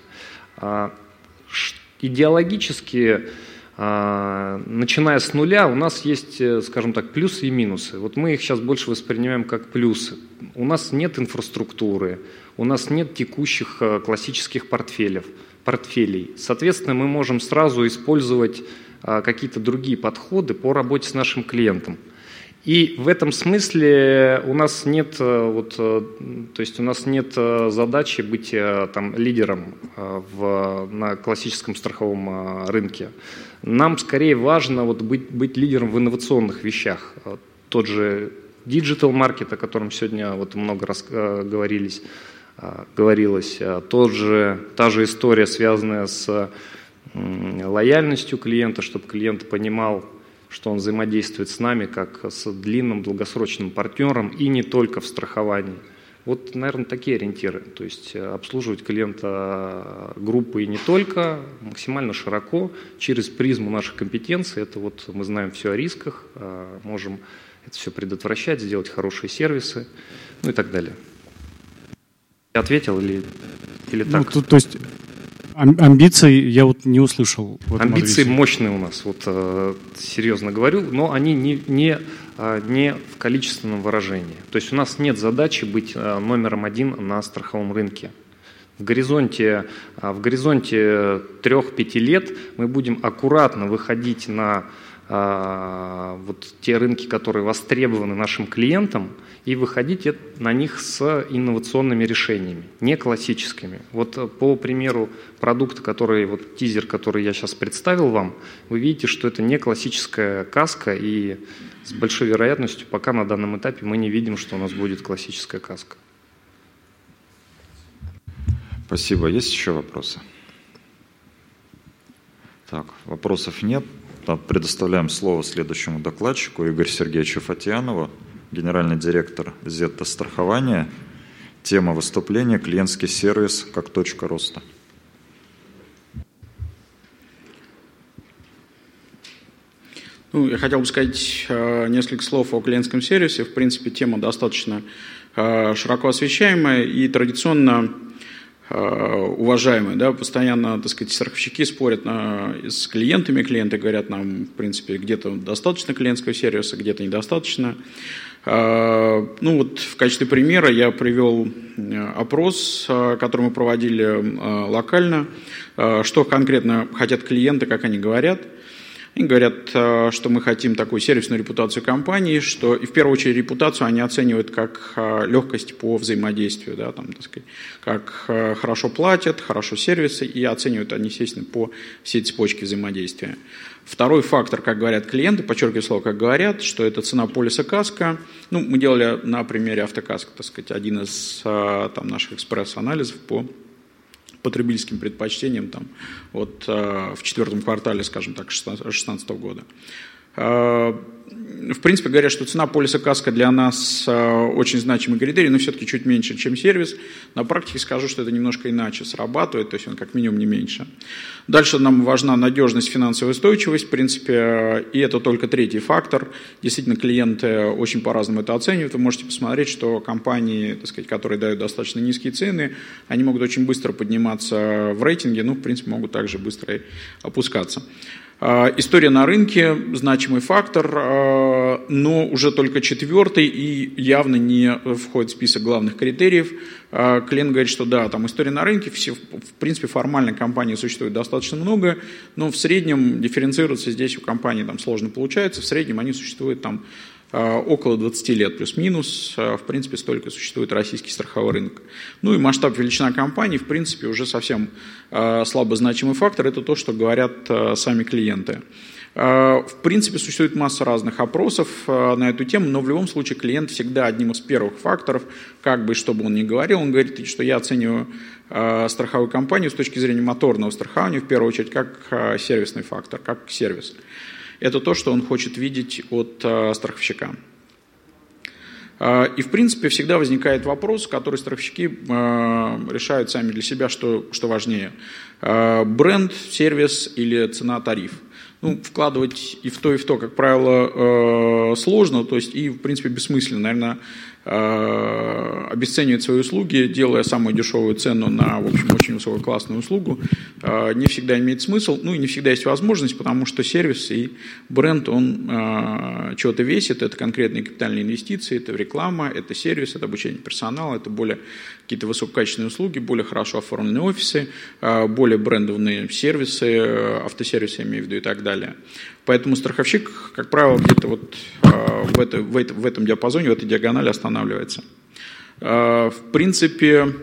Идеологически, начиная с нуля, у нас есть, скажем так, плюсы и минусы. Вот мы их сейчас больше воспринимаем как плюсы. У нас нет инфраструктуры, у нас нет текущих классических портфелей. Соответственно, мы можем сразу использовать какие-то другие подходы по работе с нашим клиентом. И в этом смысле у нас нет, задачи быть там лидером на классическом страховом рынке. Нам скорее важно быть лидером в инновационных вещах. Тот же digital market, о котором сегодня много раз говорилось, та же история, связанная с лояльностью клиента, чтобы клиент понимал, что он взаимодействует с нами как с длинным долгосрочным партнером и не только в страховании. Вот, наверное, такие ориентиры. То есть обслуживать клиента группы и не только, максимально широко, через призму наших компетенций. Это мы знаем все о рисках, можем это все предотвращать, сделать хорошие сервисы, и так далее. Я ответил или так? То есть амбиции я не услышал. Амбиции мощные у нас, серьезно говорю, но они не в количественном выражении. То есть у нас нет задачи быть номером 1 на страховом рынке. В горизонте 3-5 лет мы будем аккуратно выходить на те рынки, которые востребованы нашим клиентам, и выходить на них с инновационными решениями, не классическими. По примеру продукта, тизер, который я сейчас представил вам, вы видите, что это не классическая каска, и с большой вероятностью пока на данном этапе мы не видим, что у нас будет классическая каска. Спасибо. Есть еще вопросы? Так, вопросов нет. Предоставляем слово следующему докладчику Игорю Сергеевичу Фатьянову, генеральный директор Зетта страхования. Тема выступления – клиентский сервис как точка роста. Я хотел бы сказать несколько слов о клиентском сервисе. В принципе, тема достаточно широко освещаемая и традиционно уважаемая. Да? Постоянно, так сказать, страховщики спорят с клиентами. Клиенты говорят нам, в принципе, где-то достаточно клиентского сервиса, где-то недостаточно. В качестве примера я привел опрос, который мы проводили локально. Что конкретно хотят клиенты, как они говорят. Они говорят, что мы хотим такую сервисную репутацию компании, что и в первую очередь репутацию они оценивают как легкость по взаимодействию, да, там, так сказать, как хорошо платят, хорошо сервисы, и оценивают они, естественно, по всей цепочке взаимодействия. Второй фактор, как говорят клиенты, подчеркиваю слово, как говорят, что это цена полиса КАСКО. Мы делали на примере автокаско, так сказать, один из наших экспресс-анализов по потребительским предпочтениям в четвертом квартале, скажем так, 2016 года. В принципе, говорят, что цена полиса КАСКО для нас очень значимый критерий, но все-таки чуть меньше, чем сервис. На практике скажу, что это немножко иначе срабатывает, то есть он как минимум не меньше. Дальше нам важна надежность, финансовая устойчивость, в принципе, и это только третий фактор. Действительно, клиенты очень по-разному это оценивают. Вы можете посмотреть, что компании, так сказать, которые дают достаточно низкие цены, они могут очень быстро подниматься в рейтинге, в принципе, могут также быстро опускаться. История на рынке – значимый фактор, но уже только четвертый и явно не входит в список главных критериев. Клиент говорит, что да, там история на рынке, в принципе, формально компаний существует достаточно много, но в среднем дифференцироваться здесь у компаний сложно получается, в среднем они существуют около 20 лет плюс-минус, в принципе, столько существует российский страховой рынок. И масштаб, величина компании, в принципе, уже совсем слабо значимый фактор, это то, что говорят сами клиенты. В принципе, существует масса разных опросов на эту тему, но в любом случае клиент всегда одним из первых факторов, как бы, что бы он ни говорил, он говорит, что я оцениваю страховую компанию с точки зрения моторного страхования, в первую очередь, как сервисный фактор, как сервис. Это то, что он хочет видеть от страховщика. И, в принципе, всегда возникает вопрос, который страховщики решают сами для себя, что важнее. Бренд, сервис или цена-тариф. Вкладывать и в то, как правило, сложно, то есть и, в принципе, бессмысленно, наверное, обесценивать свои услуги, делая самую дешевую цену на, в общем, очень высококлассную услугу, не всегда имеет смысл, и не всегда есть возможность, потому что сервис и бренд, он чего-то весит, это конкретные капитальные инвестиции, это реклама, это сервис, это обучение персонала, это более какие-то высококачественные услуги, более хорошо оформленные офисы, более брендованные сервисы, автосервисы, я имею в виду, и так далее. Поэтому страховщик, как правило, где-то в этом диапазоне, в этой диагонали останавливается. В принципе,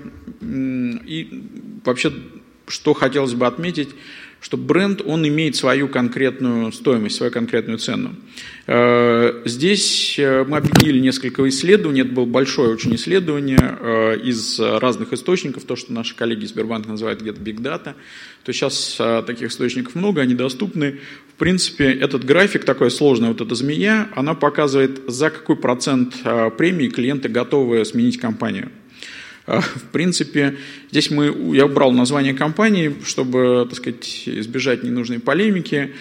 и вообще, что хотелось бы отметить, что бренд, он имеет свою конкретную стоимость, свою конкретную цену. Здесь мы объединили несколько исследований, это было большое очень исследование из разных источников, то, что наши коллеги из Сбербанка называют где-то Big Data, то сейчас таких источников много, они доступны. В принципе, этот график, такая сложная эта змея, она показывает, за какой процент премии клиенты готовы сменить компанию. В принципе, здесь я убрал название компании, чтобы, так сказать, избежать ненужной полемики.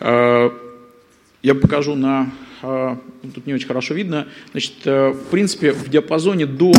Я покажу тут не очень хорошо видно. Значит, в принципе, в диапазоне до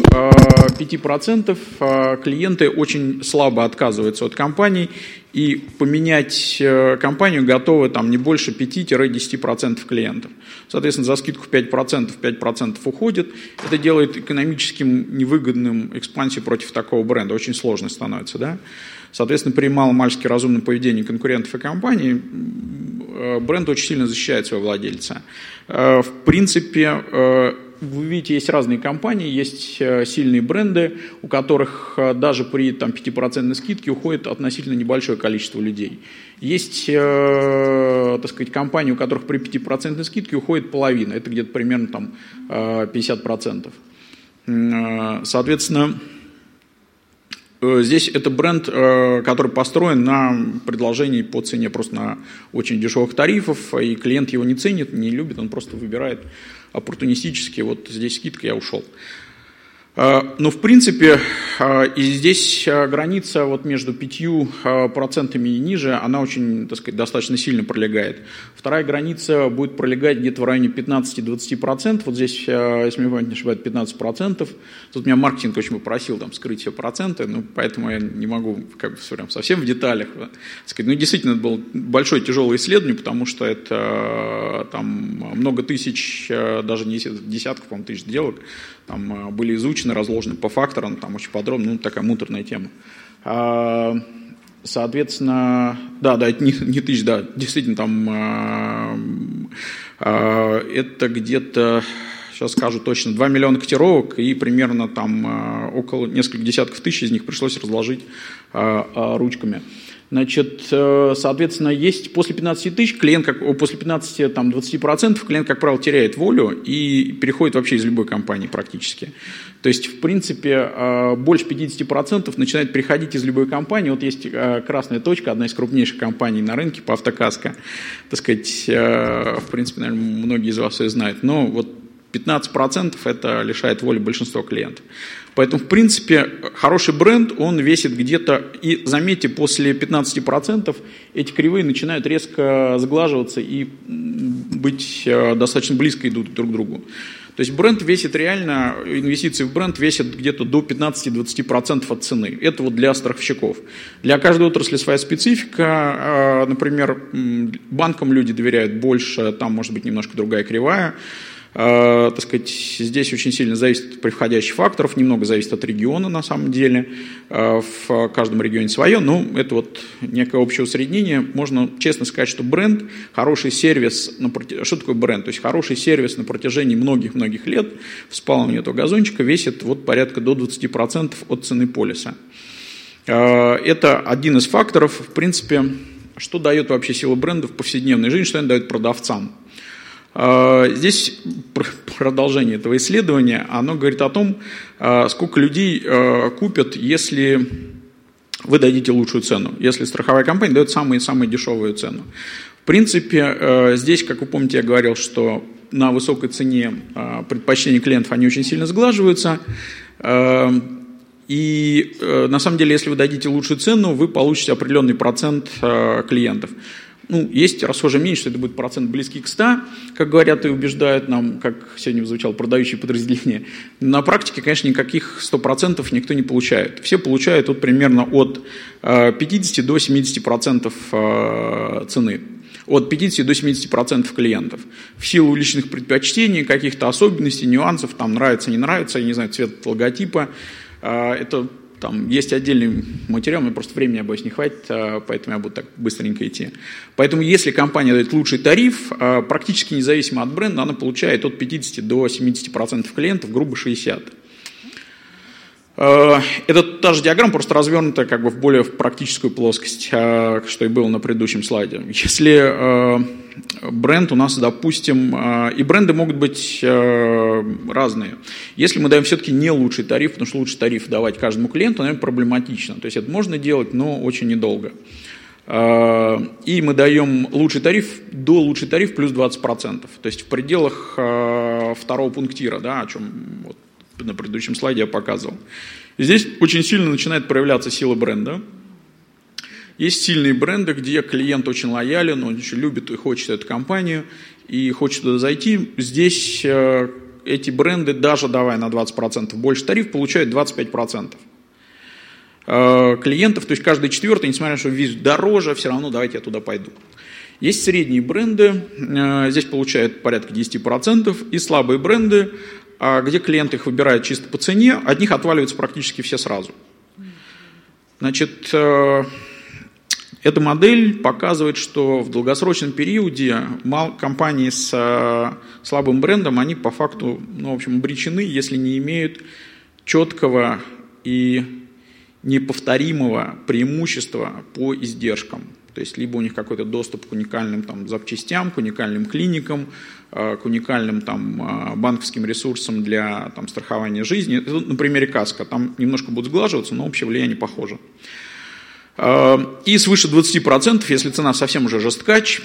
5% клиенты очень слабо отказываются от компаний, и поменять компанию готовы не больше 5-10% клиентов. Соответственно, за скидку 5% уходит. Это делает экономическим невыгодным экспансию против такого бренда. Очень сложно становится, да? Соответственно, при маломальски разумном поведении конкурентов и компаний бренд очень сильно защищает своего владельца. В принципе, вы видите, есть разные компании, есть сильные бренды, у которых даже при 5% скидке уходит относительно небольшое количество людей. Есть, так сказать, компании, у которых при 5% скидке уходит половина, это где-то примерно 50%. Соответственно, здесь это бренд, который построен на предложении по цене, просто на очень дешевых тарифов, и клиент его не ценит, не любит, он просто выбирает оппортунистически, вот здесь скидка, я ушел. Но, в принципе, и здесь граница вот между 5% и ниже, она очень, так сказать, достаточно сильно пролегает. Вторая граница будет пролегать где-то в районе 15-20%. Вот здесь, если мне память не ошибаюсь, 15%. Тут меня маркетинг очень попросил там скрыть все проценты, поэтому я не могу как бы прям совсем в деталях сказать. Ну, действительно, это было большое тяжелое исследование, потому что это там много тысяч, даже не десятков, по-моему, тысяч сделок там были изучены, разложены по факторам, там очень подробно, такая муторная тема. Соответственно, да, это не тысяч, да, действительно, там это где-то, сейчас скажу точно, 2 миллиона котировок, и примерно там около нескольких десятков тысяч из них пришлось разложить ручками. Значит, соответственно, есть после 15 тысяч клиент, после 15-20% клиент, как правило, теряет волю и переходит вообще из любой компании практически. То есть, в принципе, больше 50% начинает переходить из любой компании. Вот есть красная точка, одна из крупнейших компаний на рынке по автокаско. Так сказать, в принципе, наверное, многие из вас ее знают. Но вот 15% это лишает воли большинства клиентов. Поэтому, в принципе, хороший бренд, он весит где-то, и заметьте, после 15% эти кривые начинают резко сглаживаться и быть достаточно близко идут друг к другу. То есть бренд весит реально, инвестиции в бренд весят где-то до 15-20% от цены. Это вот для страховщиков. Для каждой отрасли своя специфика. Например, банкам люди доверяют больше, там может быть немножко другая кривая. Так сказать, здесь очень сильно зависит от приходящих факторов, немного зависит от региона на самом деле, в каждом регионе свое, но это вот некое общее усреднение. Можно честно сказать, что бренд, хороший сервис, что такое бренд? То есть хороший сервис на протяжении многих-многих лет в спалывании этого газончика весит вот порядка до 20% от цены полиса. Это один из факторов, в принципе, что дает вообще сила бренда в повседневной жизни, что он дает продавцам. Здесь продолжение этого исследования, оно говорит о том, сколько людей купят, если вы дадите лучшую цену, если страховая компания дает самую дешевую цену. В принципе, здесь, как вы помните, я говорил, что на высокой цене предпочтения клиентов, они очень сильно сглаживаются. И на самом деле, если вы дадите лучшую цену, вы получите определенный процент клиентов. Есть расхожее мнение, что это будет процент близкий к 100, как говорят и убеждают нам, как сегодня звучало, продающие подразделения. На практике, конечно, никаких 100% никто не получает. Все получают примерно от 50 до 70% цены. От 50 до 70% клиентов. В силу личных предпочтений, каких-то особенностей, нюансов, там нравится, не нравится, я не знаю, цвет логотипа, это... Там есть отдельный материал, мне просто времени, я боюсь, не хватит, поэтому я буду так быстренько идти. Поэтому если компания дает лучший тариф, практически независимо от бренда, она получает от 50 до 70% клиентов, грубо 60%. Это та же диаграмма, просто развернута как бы в более практическую плоскость, что и было на предыдущем слайде. Если бренд у нас, допустим, и бренды могут быть разные. Если мы даем все-таки не лучший тариф, потому что лучший тариф давать каждому клиенту, наверное, проблематично. То есть это можно делать, но очень недолго. И мы даем лучший тариф плюс 20%. То есть в пределах второго пунктира, да, о чем вот на предыдущем слайде я показывал. И здесь очень сильно начинает проявляться сила бренда. Есть сильные бренды, где клиент очень лоялен, он очень любит и хочет эту компанию, и хочет туда зайти. Здесь эти бренды, даже давая на 20% больше тариф, получают 25% клиентов. То есть каждый четвертый, несмотря на то, что визу дороже, все равно давайте я туда пойду. Есть средние бренды, здесь получают порядка 10%, и слабые бренды, где клиент их выбирает чисто по цене, от них отваливаются практически все сразу. Значит, эта модель показывает, что в долгосрочном периоде компании с слабым брендом, они по факту, в общем, обречены, если не имеют четкого и неповторимого преимущества по издержкам. То есть либо у них какой-то доступ к уникальным там запчастям, к уникальным клиникам, к уникальным там банковским ресурсам для там страхования жизни. Это на примере каско. Там немножко будут сглаживаться, но общее влияние похоже. И свыше 20%, если цена совсем уже жесткач,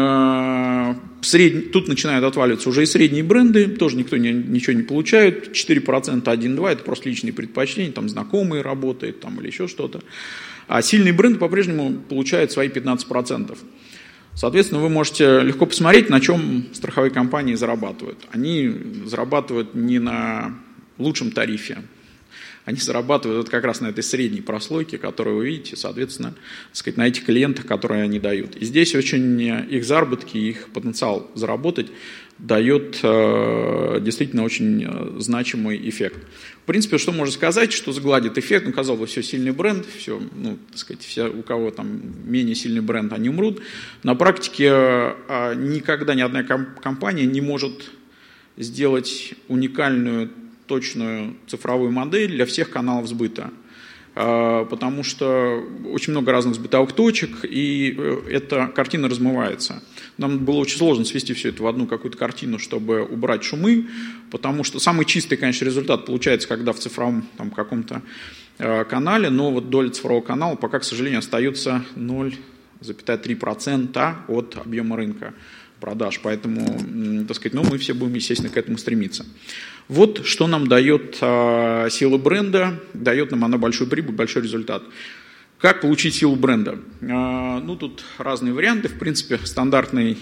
тут начинают отваливаться уже и средние бренды, тоже никто ничего не получает, 4%, 1-2%, это просто личные предпочтения, там знакомые работают там, или еще что-то. А сильные бренды по-прежнему получают свои 15%. Соответственно, вы можете легко посмотреть, на чем страховые компании зарабатывают. Они зарабатывают не на лучшем тарифе, они зарабатывают вот как раз на этой средней прослойке, которую вы видите, соответственно, так сказать, на этих клиентах, которые они дают. И здесь очень их заработки, их потенциал заработать дает действительно очень значимый эффект. В принципе, что можно сказать, что сгладит эффект? Ну, казалось бы, все сильный бренд, все, ну, так сказать, все, у кого там менее сильный бренд, они умрут. На практике никогда ни одна компания не может сделать уникальную точную цифровую модель для всех каналов сбыта, потому что очень много разных сбытовых точек, и эта картина размывается. Нам было очень сложно свести все это в одну какую-то картину, чтобы убрать шумы, потому что самый чистый, конечно, результат получается, когда в цифровом там, каком-то канале, но вот доля цифрового канала пока, к сожалению, остается 0,3% от объема рынка продаж, поэтому, так сказать, мы все будем, естественно, к этому стремиться. Вот что нам дает сила бренда, дает нам она большую прибыль, большой результат. Как получить силу бренда? Ну, тут разные варианты. В принципе, стандартный,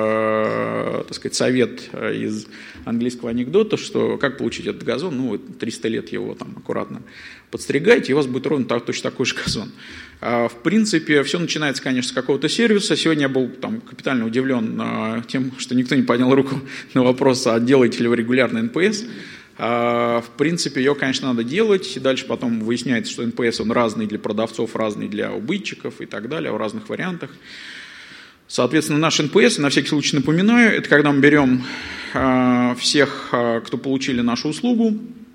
так сказать, совет из английского анекдота, что как получить этот газон, ну, 300 лет его там аккуратно подстригайте, и у вас будет ровно точно такой же газон. В принципе, все начинается, конечно, с какого-то сервиса. Сегодня я был там капитально удивлен тем, что никто не поднял руку на вопрос, а делаете ли вы регулярно НПС. В принципе, ее, конечно, надо делать. И дальше потом выясняется, что НПС он разный для продавцов, разный для убытчиков и так далее, в разных вариантах. Соответственно, наш НПС, на всякий случай напоминаю, это когда мы берем всех, кто получили нашу услугу,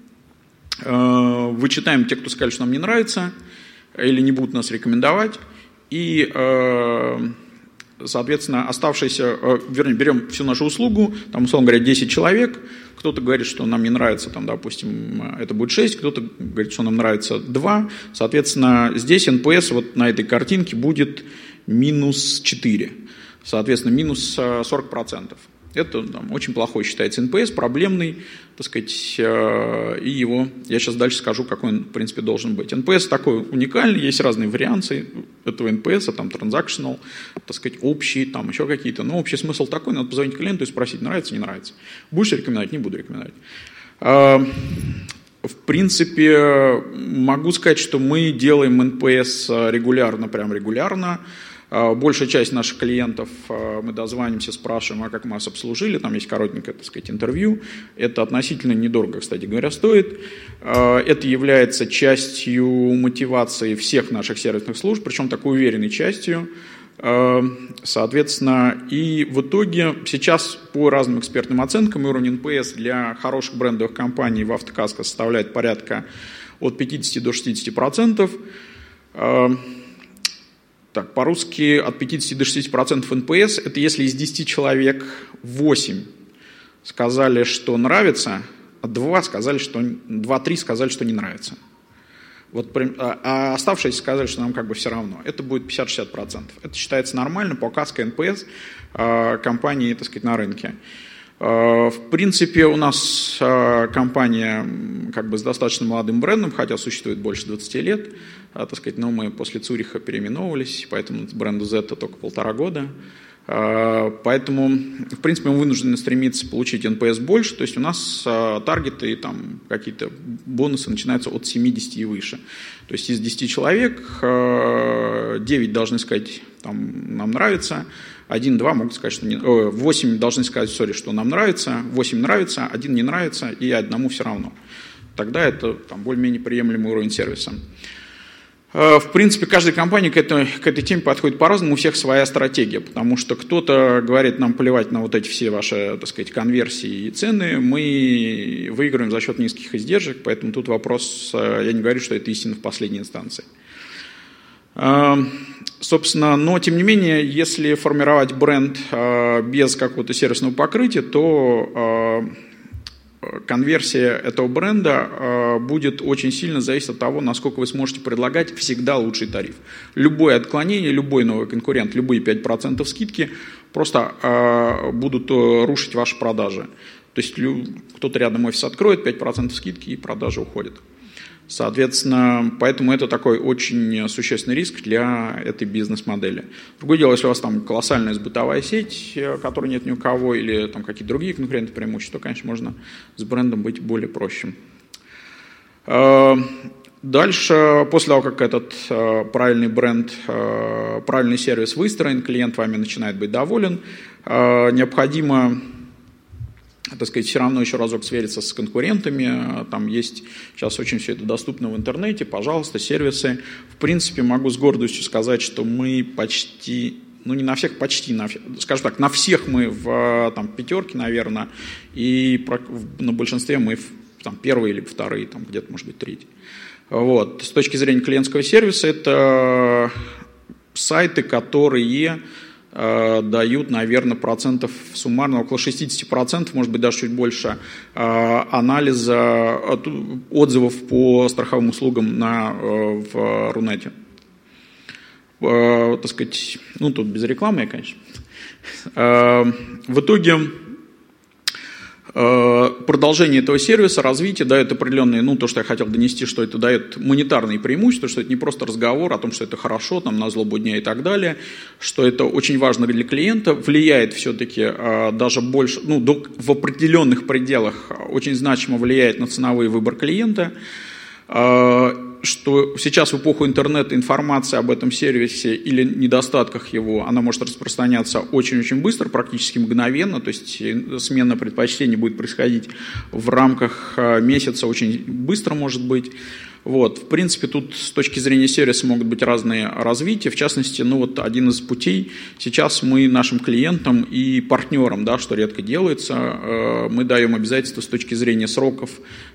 вычитаем тех, кто сказали, что нам не нравится или не будут нас рекомендовать, и, соответственно, берем всю нашу услугу, там, условно говоря, 10 человек, кто-то говорит, что нам не нравится, там, допустим, это будет 6, кто-то говорит, что нам нравится 2, соответственно, здесь НПС вот на этой картинке будет минус 4, соответственно, минус 40%. Это там, очень плохой считается НПС, проблемный, так сказать, и его, я сейчас дальше скажу, какой он, в принципе, должен быть. НПС такой уникальный, есть разные варианты этого НПС, там, transactional, так сказать, общий, там, еще какие-то, но общий смысл такой, надо позвонить клиенту и спросить, нравится, не нравится. Будешь рекомендовать, не буду рекомендовать. В принципе, могу сказать, что мы делаем НПС регулярно, прям регулярно. Большая часть наших клиентов, мы дозвонимся, спрашиваем, а как мы вас обслужили, там есть коротенькое, так сказать, интервью. Это относительно недорого, кстати говоря, стоит. Это является частью мотивации всех наших сервисных служб, причем такой уверенной частью. Соответственно, и в итоге сейчас по разным экспертным оценкам уровень НПС для хороших брендовых компаний в автокаско составляет порядка от 50 до 60%. Так, по-русски от 50 до 60% НПС, это если из 10 человек 8 сказали, что нравится, а 2-3 сказали, что не нравится. Вот, а оставшиеся сказали, что нам как бы все равно. Это будет 50-60%. Это считается нормально по каско НПС компании, так сказать, на рынке. В принципе, у нас компания как бы с достаточно молодым брендом, хотя существует больше 20 лет, так сказать, но мы после Цюриха переименовывались, поэтому бренду Zeta только 1,5 года. Поэтому, в принципе, мы вынуждены стремиться получить НПС больше, то есть у нас таргеты и там какие-то бонусы начинаются от 70 и выше. То есть из 10 человек 9 должны сказать, там, нам нравится, 1-2 могут сказать, что не, 8 должны сказать, что нам нравится, 8 нравится, 1 не нравится и одному все равно. Тогда это там, более-менее приемлемый уровень сервиса. В принципе, каждая компания к этой теме подходит по-разному, у всех своя стратегия, потому что кто-то говорит, нам плевать на вот эти все ваши, так сказать, конверсии и цены, мы выигрываем за счет низких издержек, поэтому тут вопрос, я не говорю, что это истина в последней инстанции. Собственно, но тем не менее, если формировать бренд без какого-то сервисного покрытия, то конверсия этого бренда будет очень сильно зависеть от того, насколько вы сможете предлагать всегда лучший тариф. Любое отклонение, любой новый конкурент, любые 5% скидки просто будут рушить ваши продажи. То есть кто-то рядом офис откроет, 5% скидки и продажи уходят. Соответственно, поэтому это такой очень существенный риск для этой бизнес-модели. Другое дело, если у вас там колоссальная сбытовая сеть, которой нет ни у кого, или там какие-то другие конкуренты преимущества, то, конечно, можно с брендом быть более проще. Дальше, после того, как этот правильный бренд, правильный сервис выстроен, клиент вами начинает быть доволен, необходимо, так сказать, все равно еще разок свериться с конкурентами. Там есть сейчас очень все это доступно в интернете. Пожалуйста, сервисы. В принципе, могу с гордостью сказать, что мы почти, ну не на всех, почти на всех, скажем так, на всех мы в там, пятерке, наверное, и на большинстве мы там, первые или вторые, там, где-то, может быть, третьи. Вот. С точки зрения клиентского сервиса, это сайты, которые дают, наверное, процентов суммарно около 60%, может быть, даже чуть больше, анализа отзывов по страховым услугам в Рунете. Так сказать, ну, тут без рекламы, конечно. В итоге продолжение этого сервиса, развитие дает определенные, ну, то, что я хотел донести, что это дает монетарные преимущества, что это не просто разговор о том, что это хорошо, там, на злобу дня и так далее, что это очень важно для клиента, влияет все-таки даже больше, ну, в определенных пределах очень значимо влияет на ценовой выбор клиента, что сейчас в эпоху интернета информация об этом сервисе или недостатках его, она может распространяться очень-очень быстро, практически мгновенно, то есть смена предпочтений будет происходить в рамках месяца, очень быстро может быть. Вот. В принципе, тут с точки зрения сервиса могут быть разные развития. В частности, ну вот один из путей, сейчас мы нашим клиентам и партнерам, да, что редко делается, мы даем обязательства с точки зрения сроков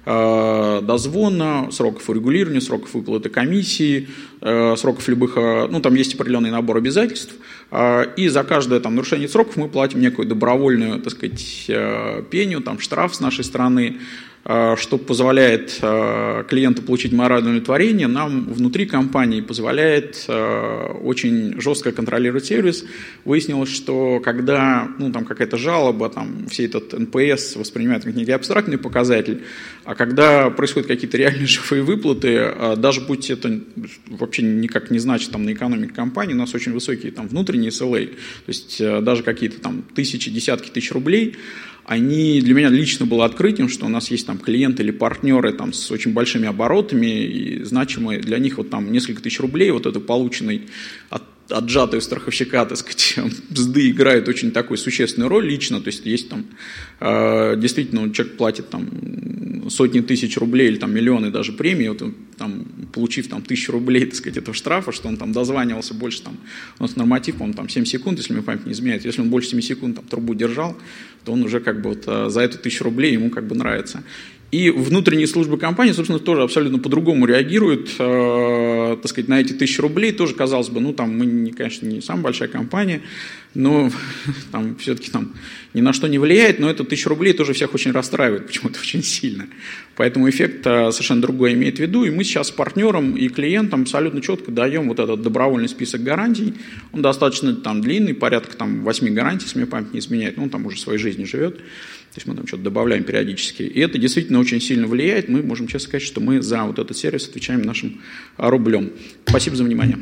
дозвона, сроков урегулирования, сроков выплаты комиссии, сроков любых, ну там есть определенный набор обязательств, и за каждое там нарушение сроков мы платим некую добровольную, так сказать, пеню, там штраф с нашей стороны, что позволяет клиенту получить моральное удовлетворение, нам внутри компании позволяет очень жестко контролировать сервис. Выяснилось, что когда ну, там какая-то жалоба, там, все этот НПС воспринимают как некий абстрактный показатель, а когда происходят какие-то реальные живые выплаты, даже будь это вообще никак не значит там, на экономике компании, у нас очень высокие там, внутренние SLA, то есть даже какие-то там тысячи, десятки тысяч рублей, они для меня лично было открытием, что у нас есть там клиенты или партнеры там, с очень большими оборотами и значимые для них вот там несколько тысяч рублей, вот это полученный отжатый у страховщика, так сказать, бзды играет очень такую существенную роль лично, то есть есть там действительно человек платит там сотни тысяч рублей или там миллионы даже премии, вот, там, получив там 1000 рублей, так сказать, этого штрафа, что он там дозванивался больше, там, у нас норматив, по-моему, там 7 секунд, если мне память не изменяет, если он больше 7 секунд там трубу держал, то он уже как бы вот за эту 1000 рублей ему как бы нравится. И внутренние службы компании, собственно, тоже абсолютно по-другому реагируют, так сказать, на эти 1000 рублей. Тоже, казалось бы, ну, там, мы, конечно, не самая большая компания, но там все-таки там ни на что не влияет, но это 1000 рублей тоже всех очень расстраивает почему-то очень сильно. Поэтому эффект совершенно другой имеет в виду. И мы сейчас партнерам и клиентам абсолютно четко даем вот этот добровольный список гарантий. Он достаточно там длинный, порядка там 8 гарантий, если мне память не изменяет. Ну, он там уже своей жизнью живет. То есть мы там что-то добавляем периодически. И это действительно очень сильно влияет. Мы можем честно сказать, что мы за вот этот сервис отвечаем нашим рублем. Спасибо за внимание.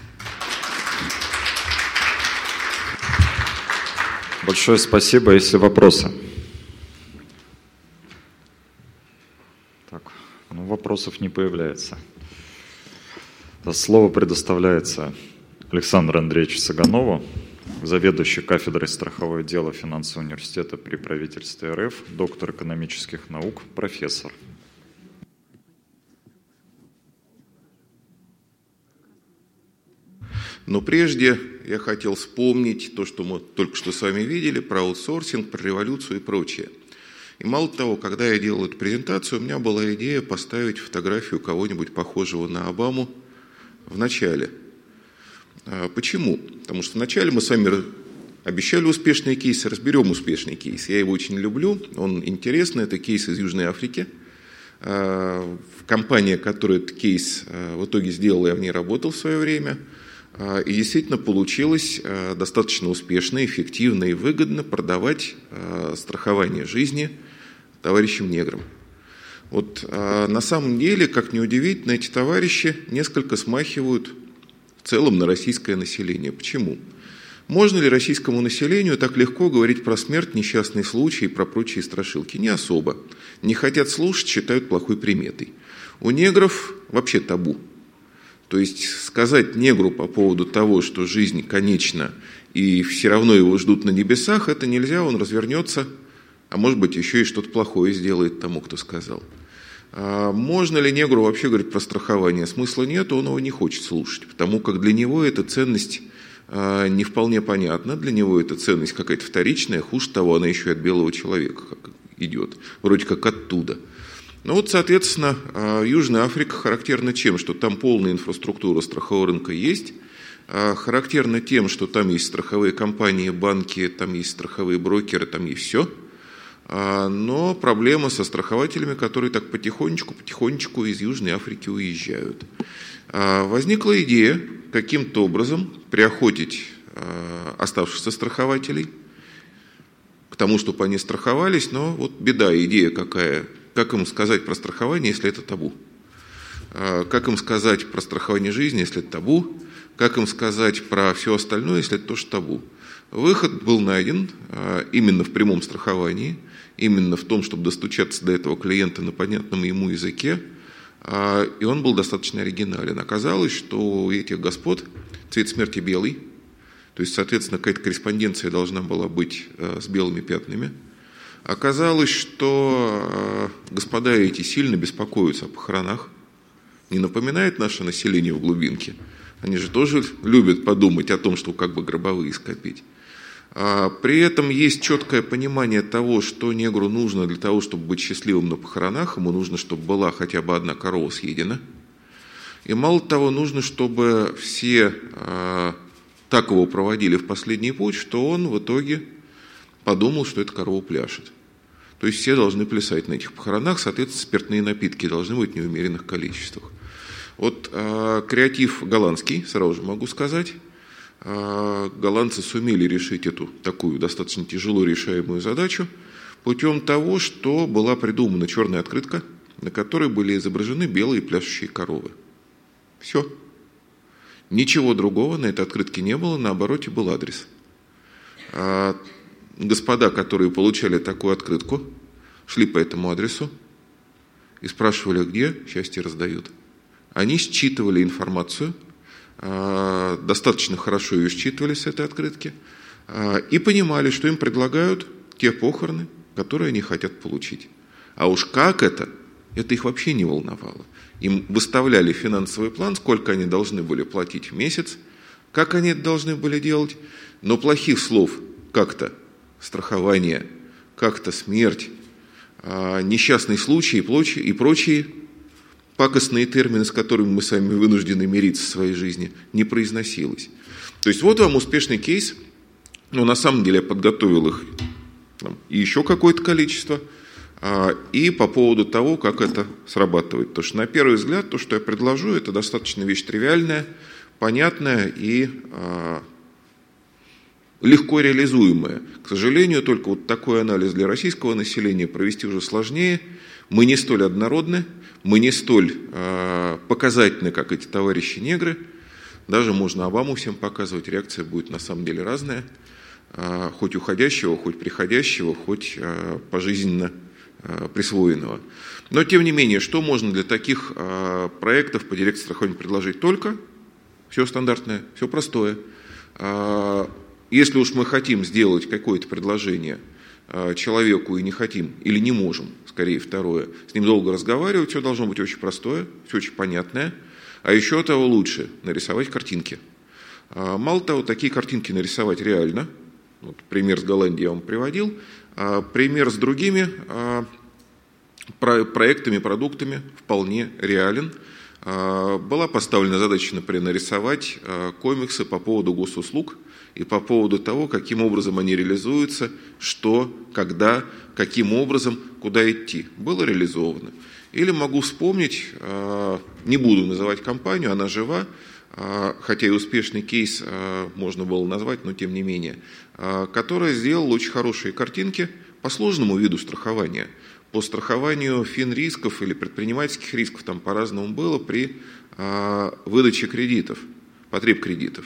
Большое спасибо. Есть ли вопросы? Так, ну, вопросов не появляется. Слово предоставляется Александру Андреевичу Саганову, заведующий кафедрой страховое дело финансового университета при правительстве РФ, доктор экономических наук, профессор. Но прежде я хотел вспомнить то, что мы только что с вами видели, про аутсорсинг, про революцию и прочее. И мало того, когда я делал эту презентацию, у меня была идея поставить фотографию кого-нибудь похожего на Обаму в начале. Почему? Потому что вначале мы с вами Обещали успешные кейсы, разберем успешный кейс. Я его очень люблю, он интересный, это кейс из Южной Африки. Компания, которая этот кейс в итоге сделала, я в ней работал в свое время. И действительно получилось достаточно успешно, эффективно и выгодно продавать страхование жизни товарищам-неграм. Вот на самом деле, как ни удивительно, эти товарищи несколько смахивают в целом на российское население. Почему? Можно ли российскому населению так легко говорить про смерть, несчастные случаи и про прочие страшилки? Не особо. Не хотят слушать, считают плохой приметой. У негров вообще табу. То есть сказать негру по поводу того, что жизнь конечна и все равно его ждут на небесах, это нельзя, он развернется, а может быть еще и что-то плохое сделает тому, кто сказал. Можно ли негру вообще говорить про страхование? Смысла нет, он его не хочет слушать, потому как для него эта ценность не вполне понятна, для него эта ценность какая-то вторичная, хуже того, она еще и от белого человека идет, вроде как оттуда. Ну вот, соответственно, Южная Африка характерна чем? Что там полная инфраструктура страхового рынка есть, характерна тем, что там есть страховые компании, банки, там есть страховые брокеры, там есть все. Но проблема со страхователями, которые так потихонечку из Южной Африки уезжают. Возникла идея каким-то образом приохотить оставшихся страхователей к тому, чтобы они страховались, но вот беда, идея какая. Как им сказать про страхование, если это табу? Как им сказать про страхование жизни, если это табу? Как им сказать про все остальное, если это тоже табу? Выход был найден именно в прямом страховании, именно в том, чтобы достучаться до этого клиента на понятном ему языке, и он был достаточно оригинален. Оказалось, что у этих господ цвет смерти белый, то есть, соответственно, какая-то корреспонденция должна была быть с белыми пятнами. Оказалось, что господа эти сильно беспокоятся о похоронах. Не напоминает наше население в глубинке? Они же тоже любят подумать о том, что как бы гробовые скопить. При этом есть четкое понимание того, что негру нужно для того, чтобы быть счастливым на похоронах. Ему нужно, чтобы была хотя бы одна корова съедена. И мало того, нужно, чтобы все так его проводили в последний путь, что он в итоге подумал, что эта корова пляшет. То есть все должны плясать на этих похоронах, соответственно, спиртные напитки должны быть в неумеренных количествах. Вот креатив голландский, сразу же могу сказать. Голландцы сумели решить эту такую достаточно тяжело решаемую задачу путем того, что была придумана черная открытка, на которой были изображены белые пляшущие коровы. Все. Ничего другого на этой открытке не было, на обороте был адрес. Господа, которые получали такую открытку, шли по этому адресу и спрашивали, где счастье раздают. Они считывали информацию, достаточно хорошо ее считывали с этой открытки и понимали, что им предлагают те похороны, которые они хотят получить. А уж как это их вообще не волновало. Им выставляли финансовый план, сколько они должны были платить в месяц, как они это должны были делать, но плохих слов как-то страхование, как-то смерть, несчастный случай и прочие пакостные термины, с которыми мы с вами вынуждены мириться в своей жизни, не произносилось. То есть вот вам успешный кейс, но на самом деле я подготовил их и еще какое-то количество, и по поводу того, как это срабатывает. Потому что на первый взгляд то, что я предложу, это достаточно вещь тривиальная, понятная и легко реализуемая. К сожалению, только вот такой анализ для российского населения провести уже сложнее. Мы не столь однородны, мы не столь показательны, как эти товарищи-негры. Даже можно Обаму всем показывать, реакция будет на самом деле разная. Хоть уходящего, хоть приходящего, хоть пожизненно присвоенного. Но, тем не менее, что можно для таких проектов по дирекции страхования предложить? Только все стандартное, все простое. Если уж мы хотим сделать какое-то предложение человеку и не хотим, или не можем, скорее второе, с ним долго разговаривать, все должно быть очень простое, все очень понятное. А еще того лучше нарисовать картинки. Мало того, такие картинки нарисовать реально. Вот пример с Голландии я вам приводил. Пример с другими проектами, продуктами вполне реален. была поставлена задача, например, нарисовать комиксы по поводу госуслуг и по поводу того, каким образом они реализуются, что, когда, каким образом, куда идти. Было реализовано. Или могу вспомнить, не буду называть компанию, она жива, хотя и успешный кейс можно было назвать, но тем не менее, которая сделала очень хорошие картинки по сложному виду страхования. По страхованию финрисков или предпринимательских рисков, там по-разному было при выдаче кредитов, потреб кредитов.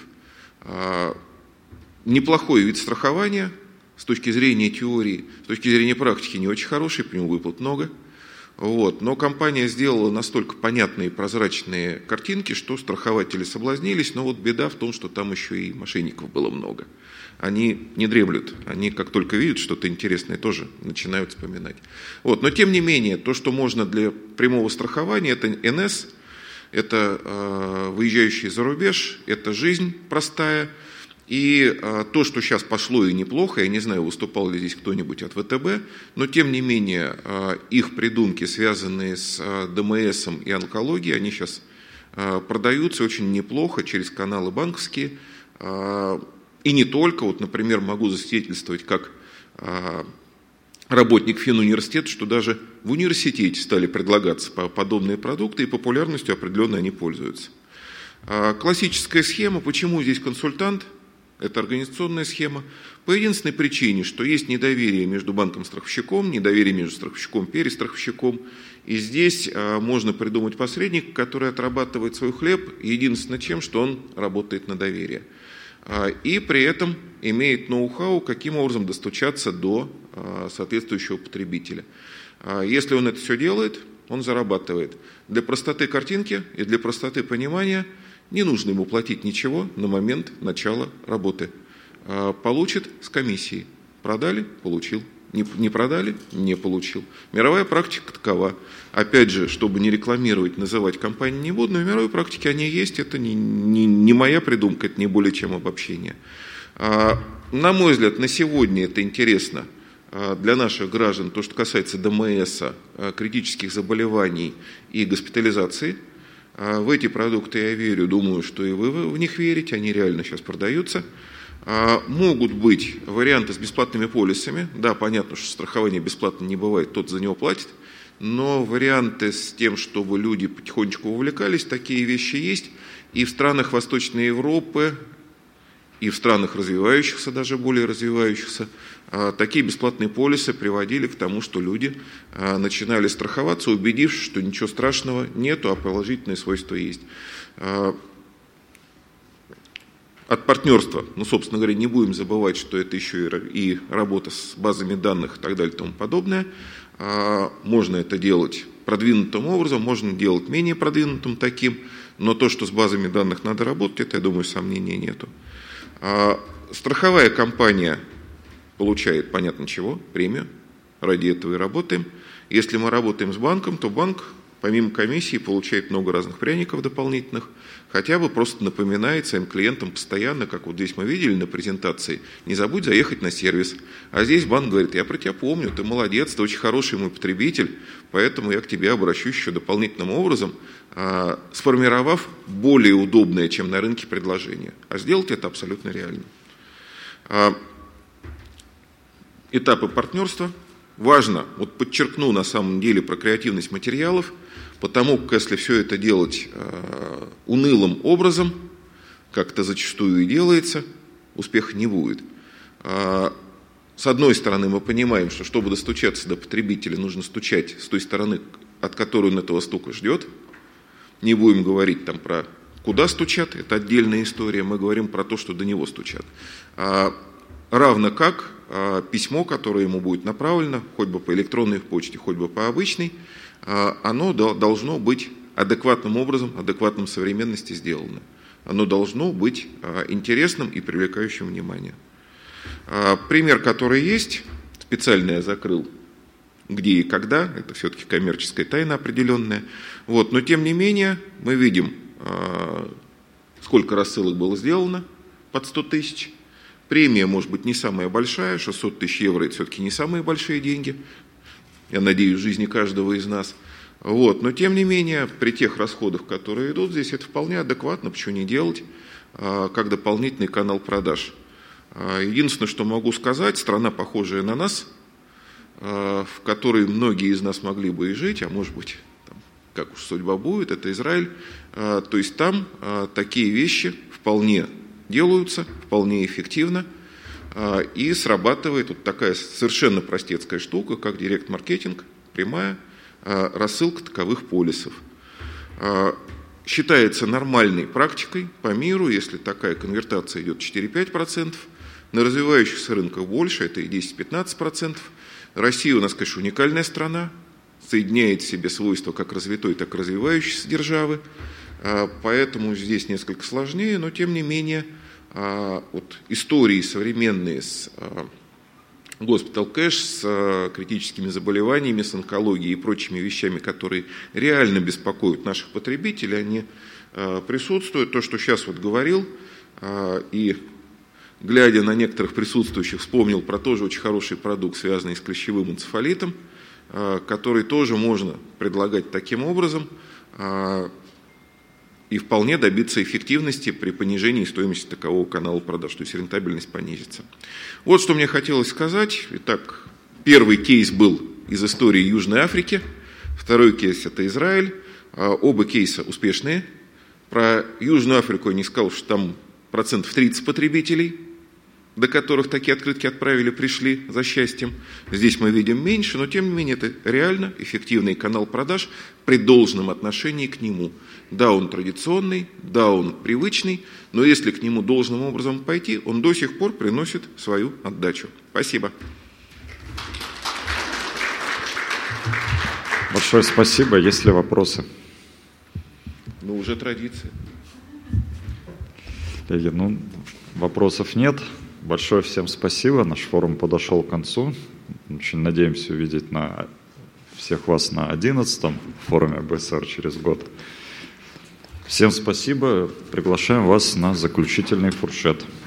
Неплохой вид страхования с точки зрения теории, с точки зрения практики не очень хороший, по нему выплат много. Вот. Но компания сделала настолько понятные и прозрачные картинки, что страхователи соблазнились, но вот беда в том, что там еще и мошенников было много. Они не дремлют, они как только видят что-то интересное, тоже начинают вспоминать. Вот. Но тем не менее, то, что можно для прямого страхования, это НС, это выезжающие за рубеж, это жизнь простая. И то, что сейчас пошло и неплохо, я не знаю, выступал ли здесь кто-нибудь от ВТБ, но тем не менее их придумки, связанные с ДМСом и онкологией, они сейчас продаются очень неплохо через каналы банковские. И не только, вот, например, могу засвидетельствовать как работник финуниверситета, что даже в университете стали предлагаться подобные продукты, и популярностью определенно они пользуются. Классическая схема, почему здесь консультант? Это организационная схема. По единственной причине, что есть недоверие между банком-страховщиком, недоверие между страховщиком и перестраховщиком. И здесь можно придумать посредника, который отрабатывает свой хлеб, единственное чем, что он работает на доверие. И при этом имеет ноу-хау, каким образом достучаться до соответствующего потребителя. Если он это все делает, он зарабатывает. Для простоты картинки и для простоты понимания не нужно ему платить ничего на момент начала работы. Получит с комиссией. Продали – получил. Не продали – не получил. Мировая практика такова. Опять же, чтобы не рекламировать, называть компании не буду, но в мировой практике они есть. Это не моя придумка, это не более чем обобщение. На мой взгляд, на сегодня это интересно для наших граждан, то, что касается ДМС, критических заболеваний и госпитализации. В эти продукты я верю, думаю, что и вы в них верите, они реально сейчас продаются. Могут быть варианты с бесплатными полисами. Да, понятно, что страхование бесплатно не бывает, тот за него платит. Но варианты с тем, чтобы люди потихонечку увлекались, такие вещи есть. И в странах Восточной Европы, и в странах развивающихся, даже более развивающихся, такие бесплатные полисы приводили к тому, что люди начинали страховаться, убедившись, что ничего страшного нету, а положительные свойства есть. От партнерства, собственно говоря, не будем забывать, что это еще и работа с базами данных и так далее и тому подобное. Можно это делать продвинутым образом, можно делать менее продвинутым таким, но то, что с базами данных надо работать, это, я думаю, сомнений нету. Страховая компания получает, понятно чего, премию, ради этого и работаем. Если мы работаем с банком, то банк, помимо комиссии, получает много разных пряников дополнительных, хотя бы просто напоминает своим клиентам постоянно, как вот здесь мы видели на презентации, не забудь заехать на сервис. А здесь банк говорит: я про тебя помню, ты молодец, ты очень хороший мой потребитель, поэтому я к тебе обращусь еще дополнительным образом, сформировав более удобное, чем на рынке, предложение. А сделать это абсолютно реально. Этапы партнерства. Важно, вот подчеркну на самом деле про креативность материалов, потому как если все это делать унылым образом, как это зачастую и делается, успеха не будет. С одной стороны, мы понимаем, что чтобы достучаться до потребителя, нужно стучать с той стороны, от которой он этого стука ждет. Не будем говорить там про куда стучат, это отдельная история, мы говорим про то, что до него стучат. Равно как письмо, которое ему будет направлено, хоть бы по электронной почте, хоть бы по обычной, оно должно быть адекватным образом, адекватным современности сделано. Оно должно быть интересным и привлекающим внимание. Пример, который есть, специально я закрыл, где и когда, это все-таки коммерческая тайна определенная. Вот, но тем не менее мы видим, сколько рассылок было сделано под 100 тысяч. Премия может быть не самая большая, 600 тысяч евро – это все-таки не самые большие деньги, я надеюсь, в жизни каждого из нас. Вот. Но тем не менее, при тех расходах, которые идут здесь, это вполне адекватно, почему не делать, как дополнительный канал продаж. Единственное, что могу сказать, страна, похожая на нас, в которой многие из нас могли бы и жить, а может быть, там, как уж судьба будет, это Израиль. То есть там такие вещи вполне делаются, вполне эффективно, и срабатывает вот такая совершенно простецкая штука, как директ-маркетинг, прямая рассылка таковых полисов. Считается нормальной практикой по миру, если такая конвертация идет 4-5%, на развивающихся рынках больше, это и 10-15%. Россия у нас, конечно, уникальная страна, соединяет в себе свойства как развитой, так и развивающейся державы, поэтому здесь несколько сложнее, но тем не менее вот истории современные с Hospital Cash, с критическими заболеваниями, с онкологией и прочими вещами, которые реально беспокоят наших потребителей, они присутствуют. То, что сейчас вот говорил, и глядя на некоторых присутствующих, вспомнил про тоже очень хороший продукт, связанный с клещевым энцефалитом, который тоже можно предлагать таким образом и вполне добиться эффективности при понижении стоимости такового канала продаж, то есть рентабельность понизится. Вот что мне хотелось сказать. Итак, первый кейс был из истории Южной Африки, второй кейс – это Израиль. Оба кейса успешные. Про Южную Африку я не сказал, что там 30% потребителей, до которых такие открытки отправили, пришли за счастьем. Здесь мы видим меньше, но тем не менее это реально эффективный канал продаж при должном отношении к нему. Да, он традиционный, да, он привычный, но если к нему должным образом пойти, он до сих пор приносит свою отдачу. Спасибо. Большое спасибо. Есть ли вопросы? Ну, уже традиция. Ну, вопросов нет. Большое всем спасибо. Наш форум подошел к концу. Очень надеемся увидеть всех вас на 11-м форуме БСР через год. Всем спасибо. Приглашаем вас на заключительный фуршет.